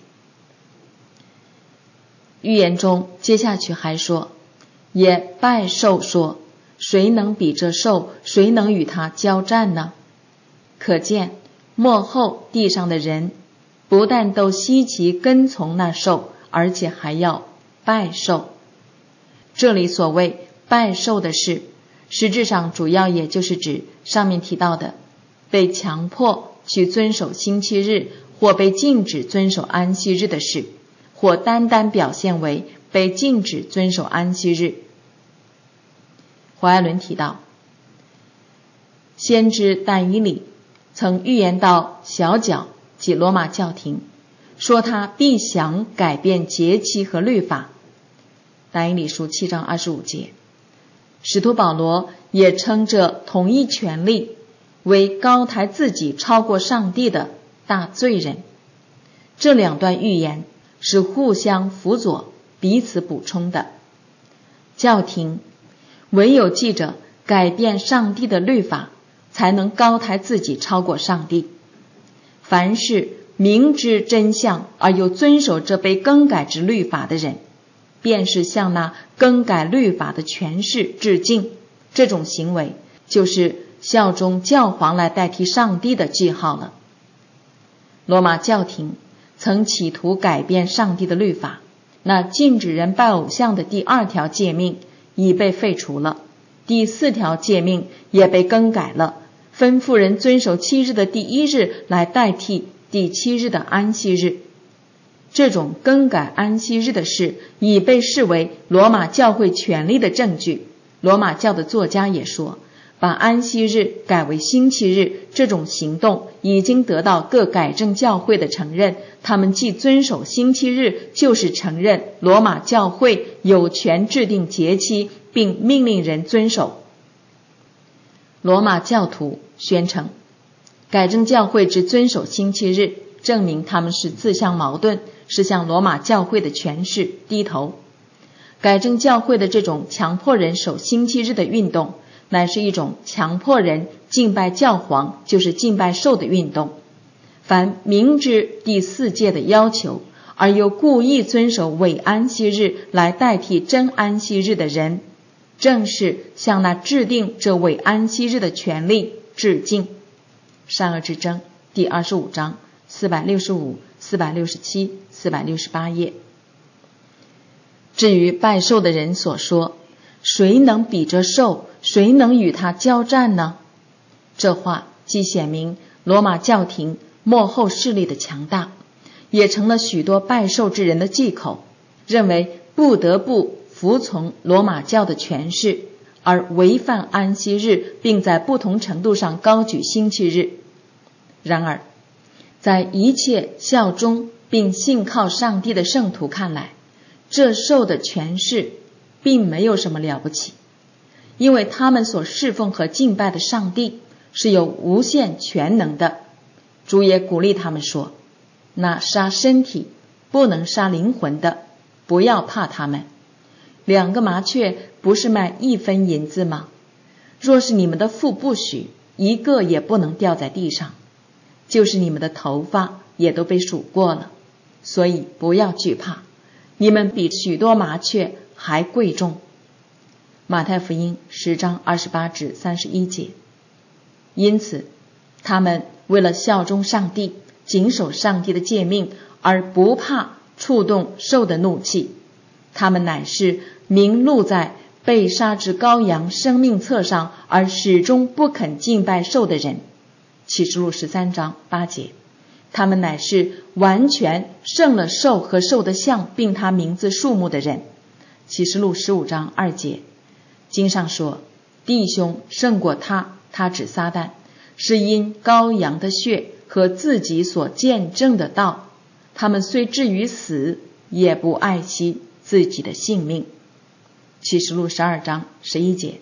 预言中接下去还说，也拜兽说，谁能比这兽，谁能与他交战呢？可见末后地上的人不但都稀奇跟从那兽，而且还要拜兽。这里所谓拜兽的事，实质上主要也就是指上面提到的被强迫去遵守星期日或被禁止遵守安息日的事，或单单表现为被禁止遵守安息日。怀艾伦提到，先知但以理曾预言到小角即罗马教廷，说他必想改变节期和律法。但以理书7章25节。使徒保罗也称这统一权力为高抬自己超过上帝的大罪人。这两段预言是互相辅佐彼此补充的。教廷唯有记着改变上帝的律法，才能高抬自己超过上帝。凡是明知真相而又遵守这被更改之律法的人，便是向那更改律法的权势致敬。这种行为就是效忠教皇来代替上帝的记号了。罗马教廷曾企图改变上帝的律法，那禁止人拜偶像的第2条诫命已被废除了，第4条诫命也被更改了，吩咐人遵守7日的第1日来代替第7日的安息日。这种更改安息日的事已被视为罗马教会权力的证据。罗马教的作家也说，把安息日改为星期日这种行动已经得到各改正教会的承认，他们既遵守星期日，就是承认罗马教会有权制定节期并命令人遵守。罗马教徒宣称，改正教会只遵守星期日，证明他们是自相矛盾，是向罗马教会的权势低头。改正教会的这种强迫人守星期日的运动，乃是一种强迫人敬拜教皇，就是敬拜兽的运动。凡明知第4诫的要求，而又故意遵守伪安息日来代替真安息日的人，正是向那制定这伪安息日的权利致敬。善恶之争第25章465、467、468页。至于拜兽的人所说，谁能比这兽，谁能与他交战呢？这话既显明罗马教廷末后势力的强大，也成了许多拜兽之人的忌口，认为不得不服从罗马教的权势，而违反安息日，并在不同程度上高举星期日。然而，在一切效忠并信靠上帝的圣徒看来，这兽的权势并没有什么了不起，因为他们所侍奉和敬拜的上帝是有无限全能的。主也鼓励他们说，那杀身体不能杀灵魂的，不要怕他们。2个麻雀不是卖1分银子吗？若是你们的父不许，1个也不能掉在地上，就是你们的头发也都被数过了，所以不要惧怕，你们比许多麻雀还贵重。马太福音10章28至31节。因此，他们为了效忠上帝，谨守上帝的诫命，而不怕触动兽的怒气。他们乃是名录在被杀之羔羊生命册上，而始终不肯敬拜兽的人。启示录13章8节。他们乃是完全胜了兽和兽的像，并他名字数目的人。启示录15章2节。经上说，弟兄胜过他，他指撒旦，是因羔羊的血和自己所见证的道，他们虽至于死，也不爱惜自己的性命。启示录12章11节。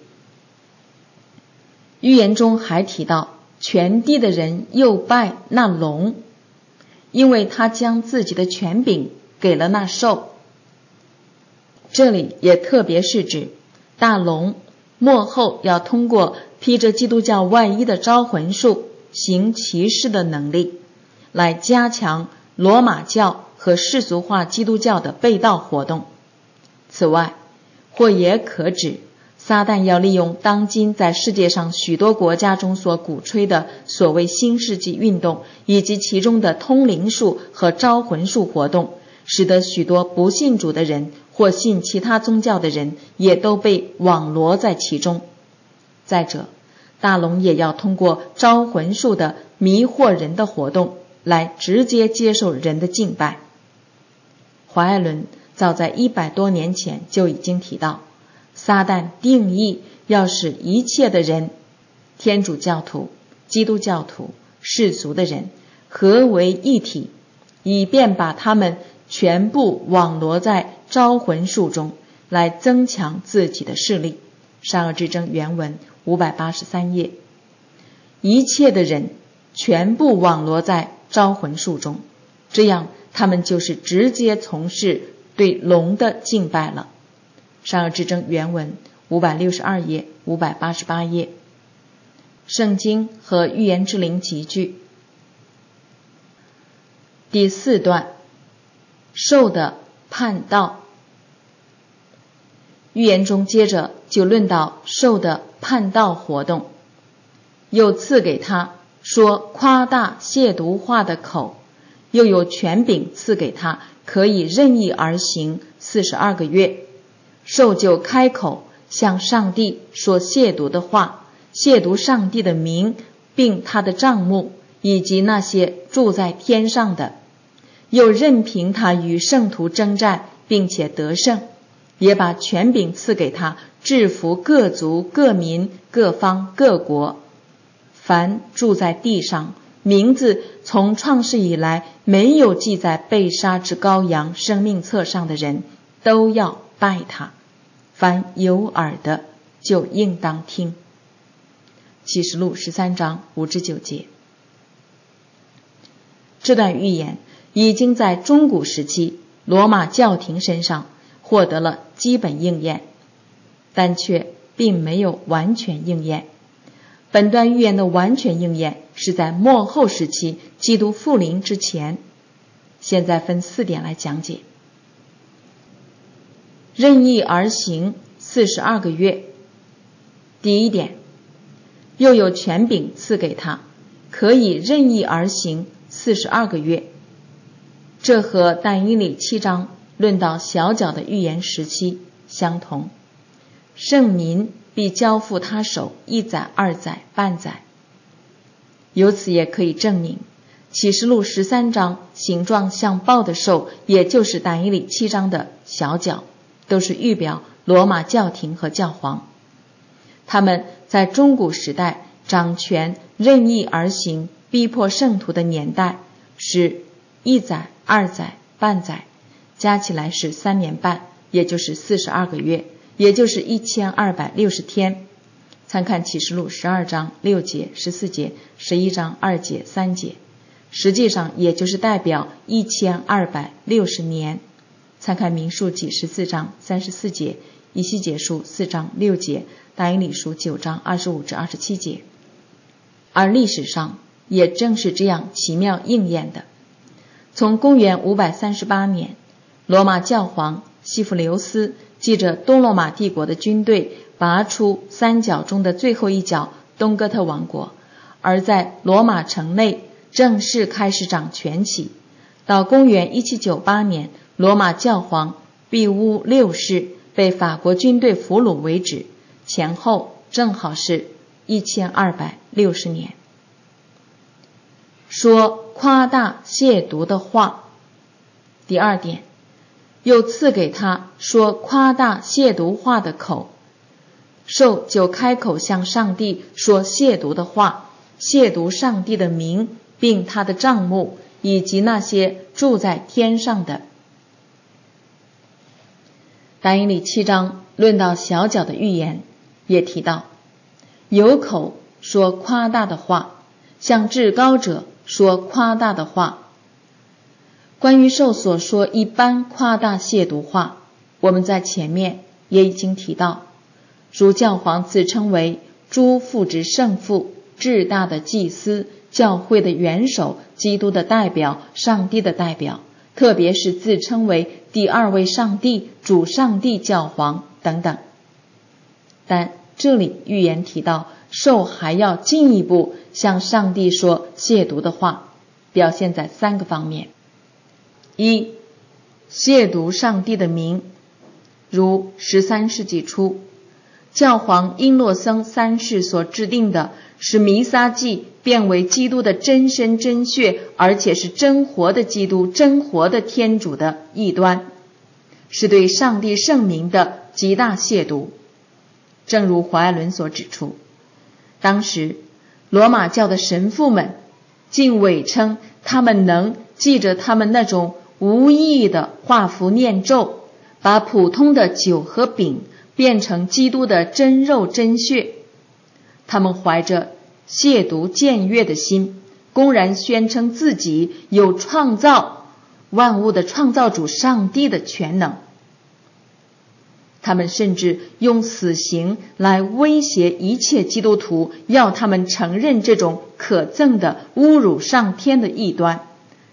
预言中还提到，全地的人又拜那龙，因为他将自己的权柄给了那兽。这里也特别是指大龙末后要通过披着基督教外衣的招魂术行奇事的能力，来加强罗马教和世俗化基督教的背道活动。此外，或也可指撒旦要利用当今在世界上许多国家中所鼓吹的所谓新世纪运动，以及其中的通灵术和招魂术活动，使得许多不信主的人或信其他宗教的人也都被网罗在其中。再者，大龙也要通过招魂术的迷惑人的活动来直接接受人的敬拜。怀艾伦早在100多年前就已经提到，撒旦定义要使一切的人，天主教徒、基督教徒、世俗的人合为一体，以便把他们全部网罗在招魂术中，来增强自己的势力。善恶之争原文583页。一切的人全部网罗在招魂术中，这样他们就是直接从事对龙的敬拜了。善恶之争原文562页、588页。圣经和预言之灵集句。 第4段，兽的叛道。预言中接着就论到兽的叛道活动，又赐给他说夸大亵渎话的口，又有权柄赐给他，可以任意而行42个月。兽就开口向上帝说亵渎的话，亵渎上帝的名，并他的帐幕，以及那些住在天上的，又任凭他与圣徒征战，并且得胜，也把权柄赐给他，制服各族各民各方各国，凡住在地上，名字从创世以来没有记在被杀之羔羊生命册上的人，都要拜他。凡有耳的就应当听。启示录13章5至9节。这段预言已经在中古时期罗马教廷身上获得了基本应验，但却并没有完全应验。本段预言的完全应验是在末后时期基督复临之前。现在分4点来讲解。任意而行42个月。第1点，又有权柄赐给他，可以任意而行42个月。这和但以理7章论到小角的预言时期相同。圣民必交付他手1载2载半载。由此也可以证明启示录13章形状像豹的兽，也就是但以理7章的小角，都是预表罗马教廷和教皇。他们在中古时代掌权任意而行，逼迫圣徒的年代是1载2载半载，加起来是3年半，也就是42个月，也就是1260天。参看启示录12章6节14节11章2节3节，实际上也就是代表1260年。参看民数记14章34节，以西结书4章6节，但以理书9章25至27节。而历史上也正是这样奇妙应验的。从公元538年，罗马教皇西弗留斯记着东罗马帝国的军队拔出3角中的最后一角东哥特王国，而在罗马城内正式开始掌权起。到公元1798年，罗马教皇庇乌6世被法国军队俘虏为止，前后正好是1260年。说夸大亵渎的话。第2点，又赐给他说夸大亵渎话的口，兽就开口向上帝说亵渎的话，亵渎上帝的名，并他的帐幕，以及那些住在天上的。但以理7章论到小角的预言，也提到有口说夸大的话，向至高者说夸大的话。关于兽所说一般夸大亵渎话，我们在前面也已经提到，如教皇自称为诸父之圣父，至大的祭司，教会的元首，基督的代表，上帝的代表，特别是自称为第2位上帝，主上帝教皇等等。但这里预言提到兽还要进一步向上帝说亵渎的话，表现在3个方面。1. 亵渎上帝的名，如13世纪初教皇英诺森3世所制定的，使弥撒祭变为基督的真身真血，而且是真活的基督，真活的天主的异端，是对上帝圣名的极大亵渎。正如怀爱伦所指出，当时罗马教的神父们竟伪称他们能记着他们那种无意义的画符念咒，把普通的酒和饼变成基督的真肉真血。他们怀着亵渎僭越的心，公然宣称自己有创造万物的创造主上帝的全能。他们甚至用死刑来威胁一切基督徒，要他们承认这种可憎的侮辱上天的异端，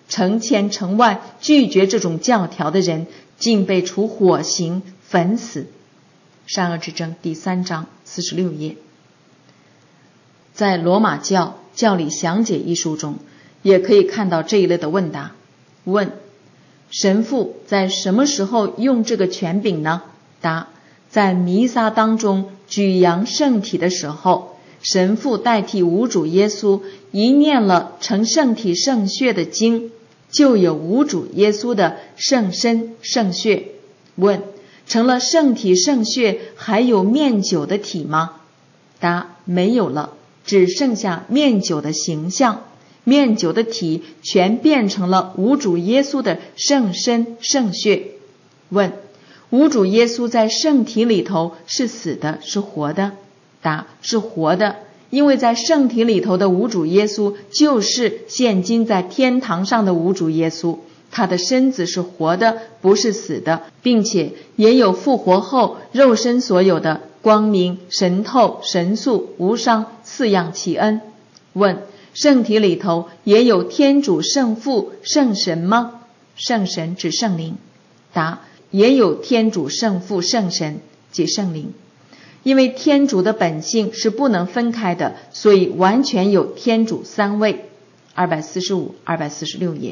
成千成万拒绝这种教条的人，竟被处火刑焚死。善恶之争第3章46页。在罗马教教理详解一书中，也可以看到这一类的问答。问：神父在什么时候用这个权柄呢？答：在弥撒当中举扬圣体的时候，神父代替无主耶稣一念了成圣体圣血的经，就有无主耶稣的圣身圣血。问：成了圣体圣血还有面酒的体吗？答：没有了，只剩下面酒的形象，面酒的体全变成了无主耶稣的圣身圣血。问：无主耶稣在圣体里头是死的是活的？答：是活的，因为在圣体里头的无主耶稣就是现今在天堂上的无主耶稣，他的身子是活的，不是死的，并且也有复活后肉身所有的光明、神透、神速、无伤4样奇恩。问：圣体里头也有天主圣父圣神吗？圣神指圣灵。答：也有天主圣父圣神即圣灵。因为天主的本性是不能分开的，所以完全有天主3位。245、246页。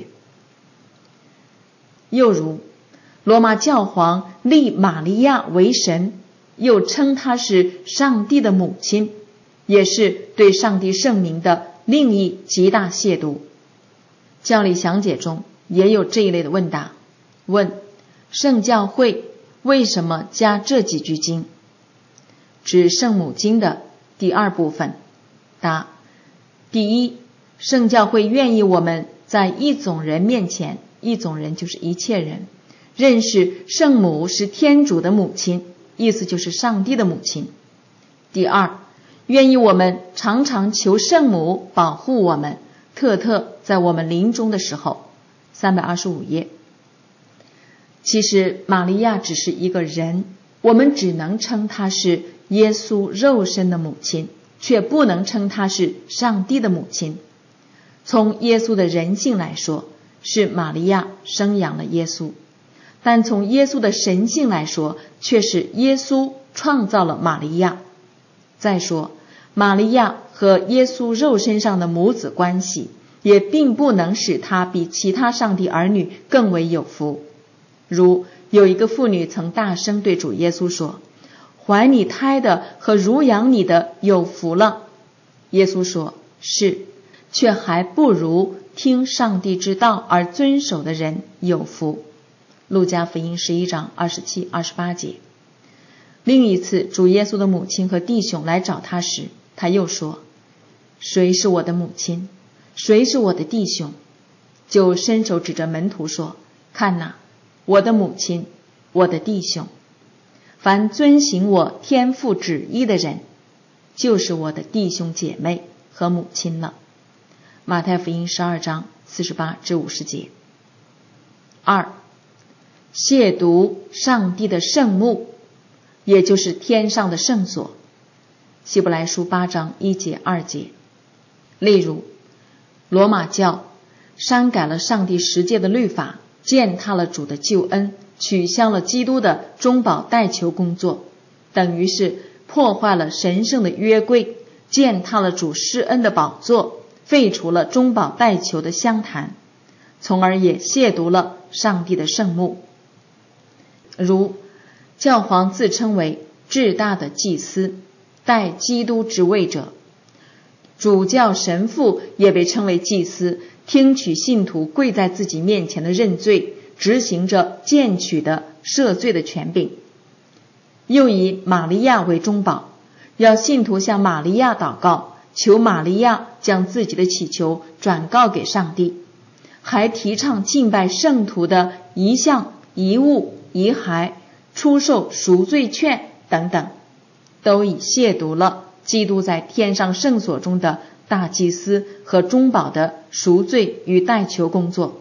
又如罗马教皇立玛利亚为神，又称她是上帝的母亲，也是对上帝圣名的另一极大亵渎。教理详解中也有这一类的问答。问：圣教会为什么加这几句经？指圣母经的第2部分。答：第一，圣教会愿意我们在一种人面前，一种人就是一切人，认识圣母是天主的母亲，意思就是上帝的母亲。第二，愿意我们常常求圣母保护我们，特特在我们临终的时候。325页。其实玛利亚只是一个人，我们只能称她是耶稣肉身的母亲，却不能称她是上帝的母亲。从耶稣的人性来说，是玛利亚生养了耶稣，但从耶稣的神性来说，却是耶稣创造了玛利亚。再说，玛利亚和耶稣肉身上的母子关系，也并不能使他比其他上帝儿女更为有福。如有一个妇女曾大声对主耶稣说：怀你胎的和乳养你的有福了。耶稣说：是，却还不如听上帝之道而遵守的人有福。路加福音11章27、28节。另一次，主耶稣的母亲和弟兄来找他时，他又说：谁是我的母亲？谁是我的弟兄？就伸手指着门徒说：看哪，我的母亲，我的弟兄。凡遵行我天父旨意的人，就是我的弟兄姐妹和母亲了。马太福音12章48至50节。二，亵渎上帝的圣幕，也就是天上的圣所。希伯来书8章1节2节。例如，罗马教删改了上帝十诫的律法，践踏了主的救恩，取消了基督的中保代求工作，等于是破坏了神圣的约柜，践踏了主施恩的宝座，废除了中保代求的香坛，从而也亵渎了上帝的圣幕。如教皇自称为至大的祭司，代基督之位者，主教神父也被称为祭司，听取信徒跪在自己面前的认罪，执行着荐取的赦罪的权柄。又以玛利亚为中保，要信徒向玛利亚祷告，求玛利亚将自己的祈求转告给上帝，还提倡敬拜圣徒的遗像、遗物、遗骸、出售赎罪券等等，都已亵渎了基督在天上圣所中的大祭司和中保的赎罪与代求工作。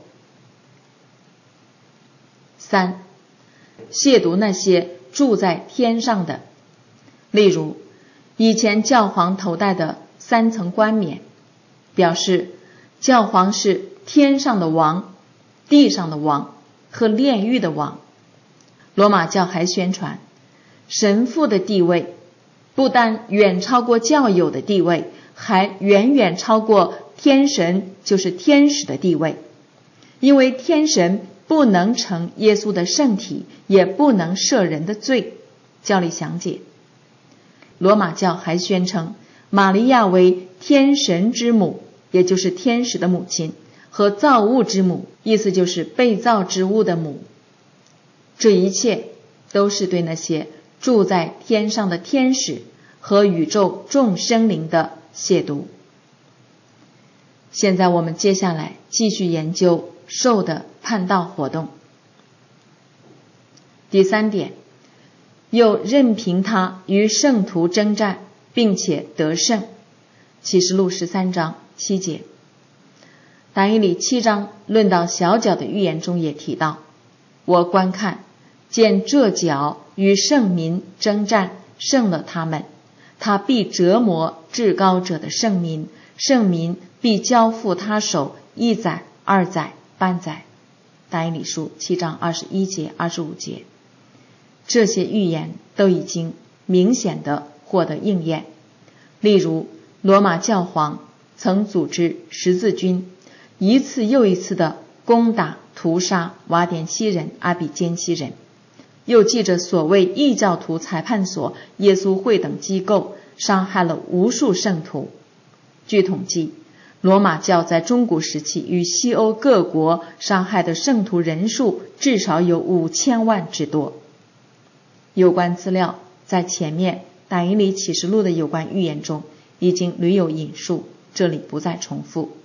三，亵渎那些住在天上的，例如以前教皇头戴的3层冠冕，表示教皇是天上的王、地上的王和炼狱的王。罗马教还宣传，神父的地位不但远超过教友的地位，还远远超过天神，就是天使的地位。因为天神不能成耶稣的圣体，也不能赦人的罪。教理详解。罗马教还宣称玛利亚为天神之母，也就是天使的母亲，和造物之母，意思就是被造之物的母。这一切都是对那些住在天上的天使和宇宙众生灵的亵渎。现在我们接下来继续研究兽的叛道活动。第3点，又任凭他与圣徒征战，并且得胜。启示录13章7节。但以理7章论到小角的预言中也提到，我观看，见这角与圣民征战，胜了他们，他必折磨至高者的圣民，圣民必交付他手1载、2载、半载。但以理书7章21节、25节。这些预言都已经明显地获得应验。例如，罗马教皇曾组织十字军，一次又一次地攻打、屠杀瓦典西人、阿比坚西人，又记着所谓异教徒裁判所、耶稣会等机构，伤害了无数圣徒。据统计，罗马教在中古时期与西欧各国伤害的圣徒人数至少有5000万之多。有关资料在前面但以理启示录的有关预言中已经屡有引述，这里不再重复。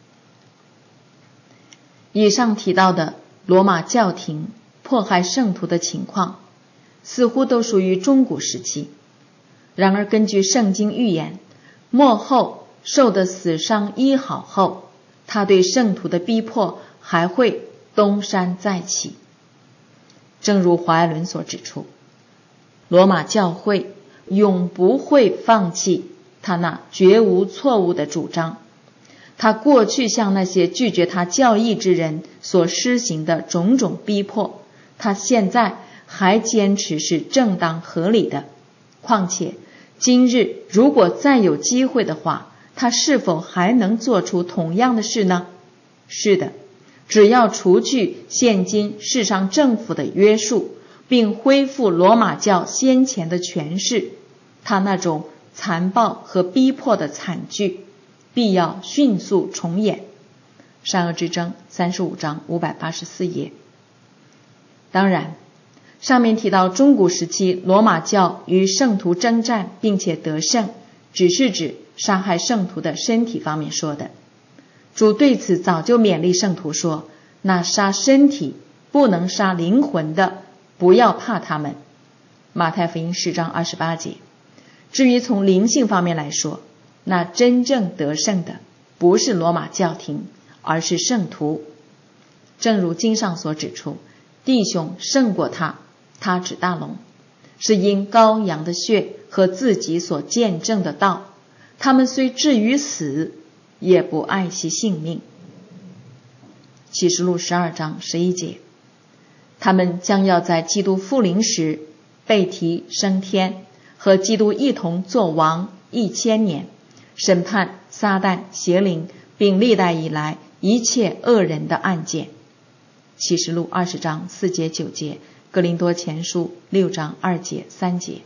以上提到的罗马教廷迫害圣徒的情况似乎都属于中古时期。然而根据圣经预言，末后受的死伤医好后，他对圣徒的逼迫还会东山再起。正如华爱伦所指出，罗马教会永不会放弃他那绝无错误的主张。他过去向那些拒绝他教义之人所施行的种种逼迫，他现在还坚持是正当合理的。况且今日如果再有机会的话，他是否还能做出同样的事呢？是的，只要除去现今世上政府的约束，并恢复罗马教先前的权势，他那种残暴和逼迫的惨剧必要迅速重演。善恶之争35章584页。当然，上面提到中古时期罗马教与圣徒征战并且得胜，只是指杀害圣徒的身体方面说的。主对此早就勉励圣徒说，那杀身体不能杀灵魂的，不要怕他们。马太福音10章28节。至于从灵性方面来说，那真正得胜的不是罗马教廷，而是圣徒。正如经上所指出，弟兄胜过他，他指大龙，是因羔羊的血和自己所见证的道，他们虽至于死，也不爱惜性命。启示录12章11节。他们将要在基督复临时被提升天，和基督一同作王1000年，审判撒旦、邪灵，并历代以来一切恶人的案件。启示录20章4节9节，哥林多前书6章2节3节。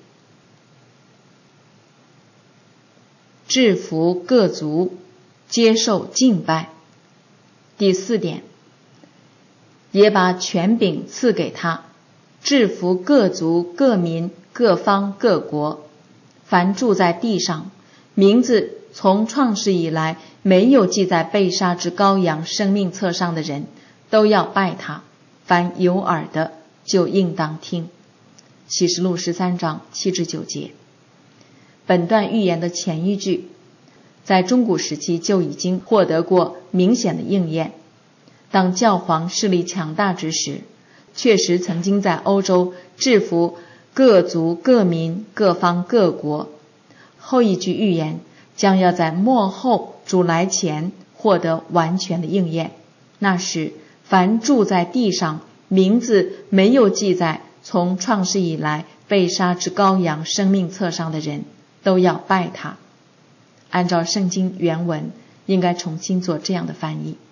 制服各族，接受敬拜。第4点，也把权柄赐给他，制服各族、各民、各方、各国，凡住在地上，名字从创世以来没有记在被杀之羔羊生命册上的人，都要拜他。凡有耳的就应当听。启示录13章7至9节。本段预言的前一句在中古时期就已经获得过明显的应验。当教皇势力强大之时，确实曾经在欧洲制服各族、各民、各方、各国。后一句预言将要在末后主来前获得完全的应验。 那时凡住在地上，名字没有记在从创世以来被杀之羔羊生命册上的人，都要拜他。按照圣经原文，应该重新做这样的翻译。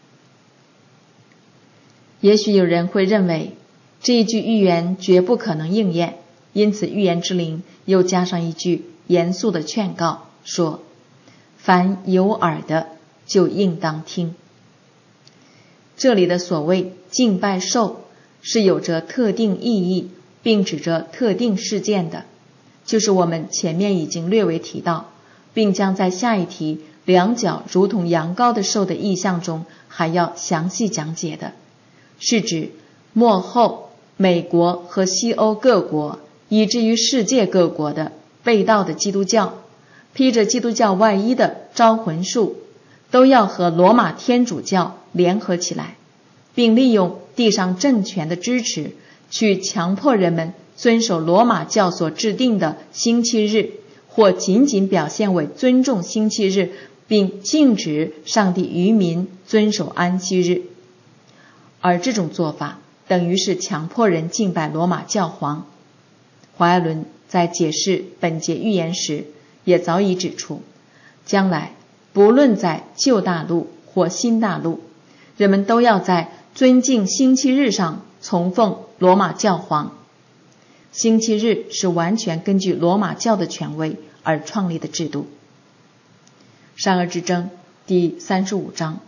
也许有人会认为这一句预言绝不可能应验，因此预言之灵又加上一句严肃的劝告，说凡有耳的就应当听。这里的所谓敬拜兽是有着特定意义并指着特定事件的，就是我们前面已经略微提到，并将在下一题两脚如同羊羔的兽的意象中还要详细讲解的，是指末后美国和西欧各国以至于世界各国的背道的基督教，披着基督教外衣的招魂术，都要和罗马天主教联合起来，并利用地上政权的支持去强迫人们遵守罗马教所制定的星期日，或仅仅表现为尊重星期日，并禁止上帝渔民遵守安息日。而这种做法等于是强迫人敬拜罗马教皇。怀爱伦在解释本节预言时也早已指出，将来不论在旧大陆或新大陆，人们都要在尊敬星期日上崇奉罗马教皇。星期日是完全根据罗马教的权威而创立的制度。善恶之争第35章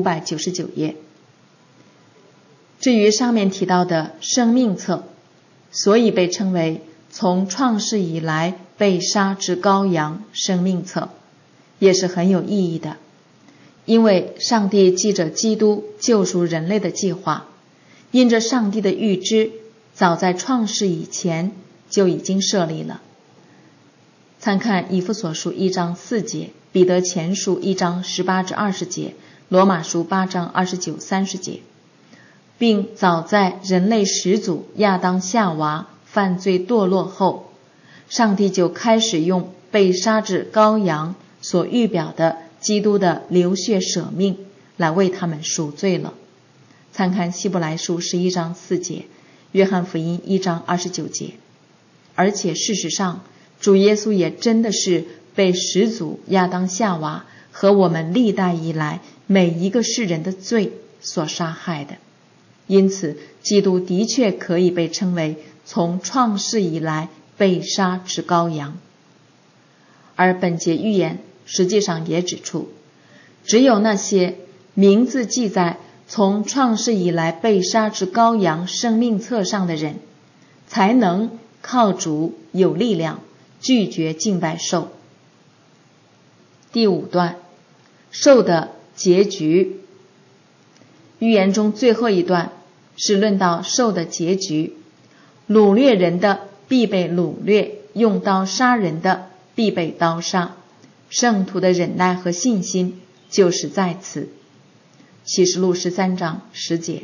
599页。至于上面提到的生命册，所以被称为从创世以来被杀之羔羊生命册，也是很有意义的。因为上帝记着基督救赎人类的计划，因着上帝的预知，早在创世以前就已经设立了。参看以弗所书1章4节，彼得前书1章18至20节，罗马书8章29、30节，并早在人类始祖亚当夏娃犯罪堕落后，上帝就开始用被杀之羔羊所预表的基督的流血舍命来为他们赎罪了。参看希伯来书11章4节，约翰福音1章29节。而且事实上，主耶稣也真的是被始祖亚当夏娃和我们历代以来每一个世人的罪所杀害的。因此基督的确可以被称为从创世以来被杀之羔羊。而本节预言实际上也指出，只有那些名字记在从创世以来被杀之羔羊生命册上的人，才能靠主有力量拒绝敬拜兽。第5段，兽的结局。预言中最后一段是论到兽的结局，掳掠人的必被掳掠，用刀杀人的必被刀杀，圣徒的忍耐和信心就是在此。启示录13章10节。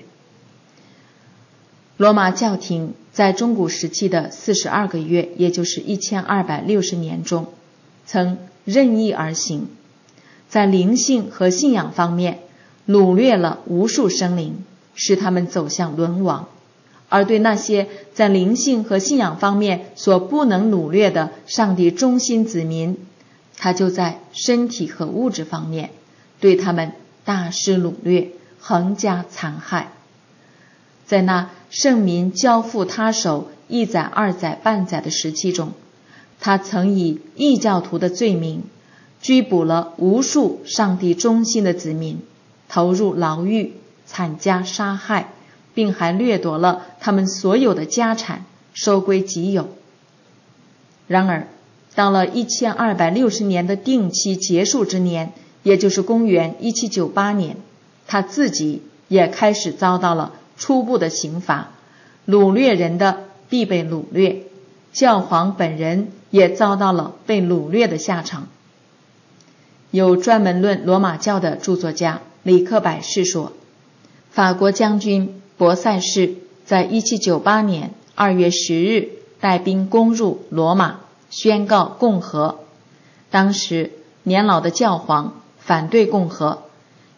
罗马教廷在中古时期的42个月，也就是1260年中，曾任意而行，在灵性和信仰方面掳掠了无数生灵，使他们走向沦亡。而对那些在灵性和信仰方面所不能掳掠的上帝忠心子民，他就在身体和物质方面对他们大施掳掠，横加残害。在那圣民交付他手1载2载半载的时期中，他曾以异教徒的罪名拘捕了无数上帝忠心的子民，投入牢狱，惨加杀害，并还掠夺了他们所有的家产，收归己有。然而到了1260年的定期结束之年，也就是公元1798年，他自己也开始遭到了初步的刑罚，掳掠人的必被掳掠，教皇本人也遭到了被掳掠的下场。有专门论罗马教的著作家里克百世说，法国将军博塞士在1798年2月10日带兵攻入罗马，宣告共和。当时年老的教皇反对共和，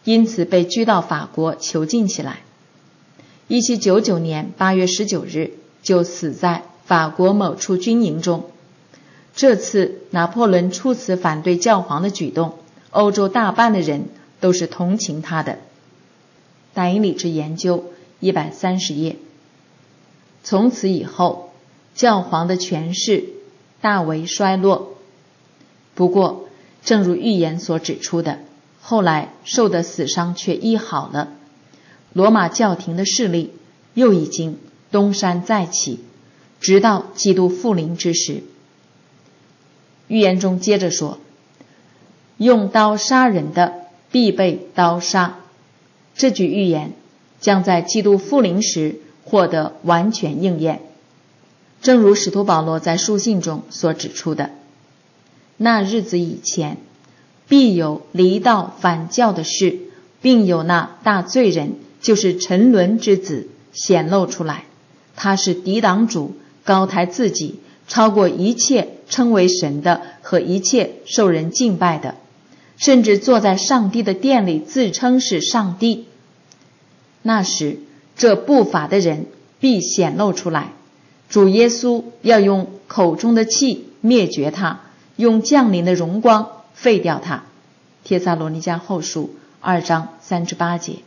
因此被拘到法国囚禁起来。1799年8月19日就死在法国某处军营中。这次拿破仑出此反对教皇的举动，欧洲大半的人都是同情他的。大英理智研究130页。从此以后，教皇的权势大为衰落。不过，正如预言所指出的，后来受的死伤却医好了。罗马教廷的势力又已经东山再起，直到基督复临之时。预言中接着说，用刀杀人的必被刀杀。这句预言将在基督复临时获得完全应验。正如使徒保罗在书信中所指出的，那日子以前，必有离道反教的事，并有那大罪人，就是沉沦之子显露出来。他是抵挡主，高抬自己，超过一切称为神的和一切受人敬拜的，甚至坐在上帝的殿里自称是上帝。那时，这不法的人必显露出来，主耶稣要用口中的气灭绝他，用降临的荣光废掉他。帖撒罗尼迦后书2章38节。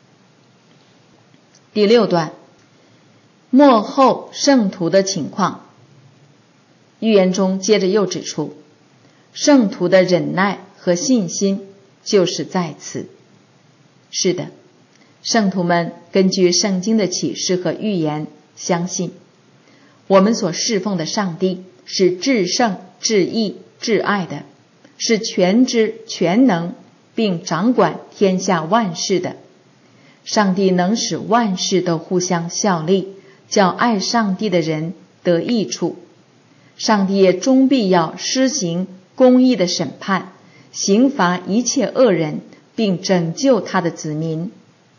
第6段，末后圣徒的情况。预言中接着又指出，圣徒的忍耐和信心就是在此。是的，圣徒们根据圣经的启示和预言，相信我们所侍奉的上帝是至圣、至义、至爱的，是全知全能，并掌管天下万事的。上帝能使万事都互相效力，叫爱上帝的人得益处。上帝也终必要施行公义的审判，刑罚一切恶人，并拯救他的子民。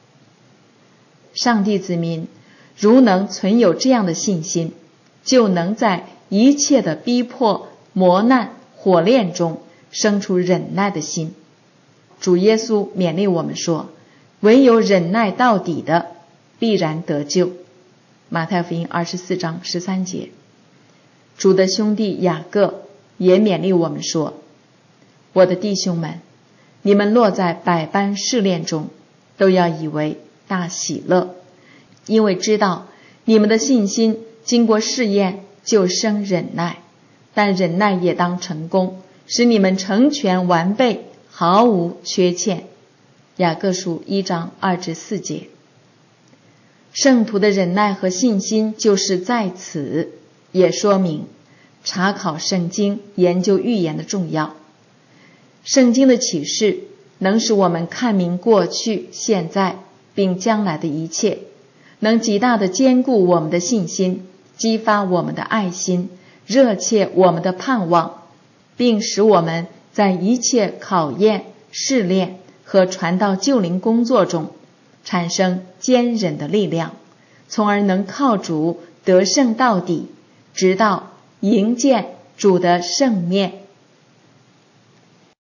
上帝子民如能存有这样的信心，就能在一切的逼迫、磨难、火炼中生出忍耐的心。主耶稣勉励我们说，唯有忍耐到底的，必然得救。马太福音24章13节。主的兄弟雅各也勉励我们说，我的弟兄们，你们落在百般试炼中，都要以为大喜乐，因为知道你们的信心经过试验，就生忍耐。但忍耐也当成功，使你们成全完备，毫无缺欠。雅各书1章2至4节。圣徒的忍耐和信心就是在此，也说明查考圣经、研究预言的重要。圣经的启示能使我们看明过去、现在并将来的一切，能极大地坚固我们的信心，激发我们的爱心，热切我们的盼望，并使我们在一切考验、试炼和传道救灵工作中产生坚忍的力量，从而能靠主得胜到底，直到迎见主的圣面。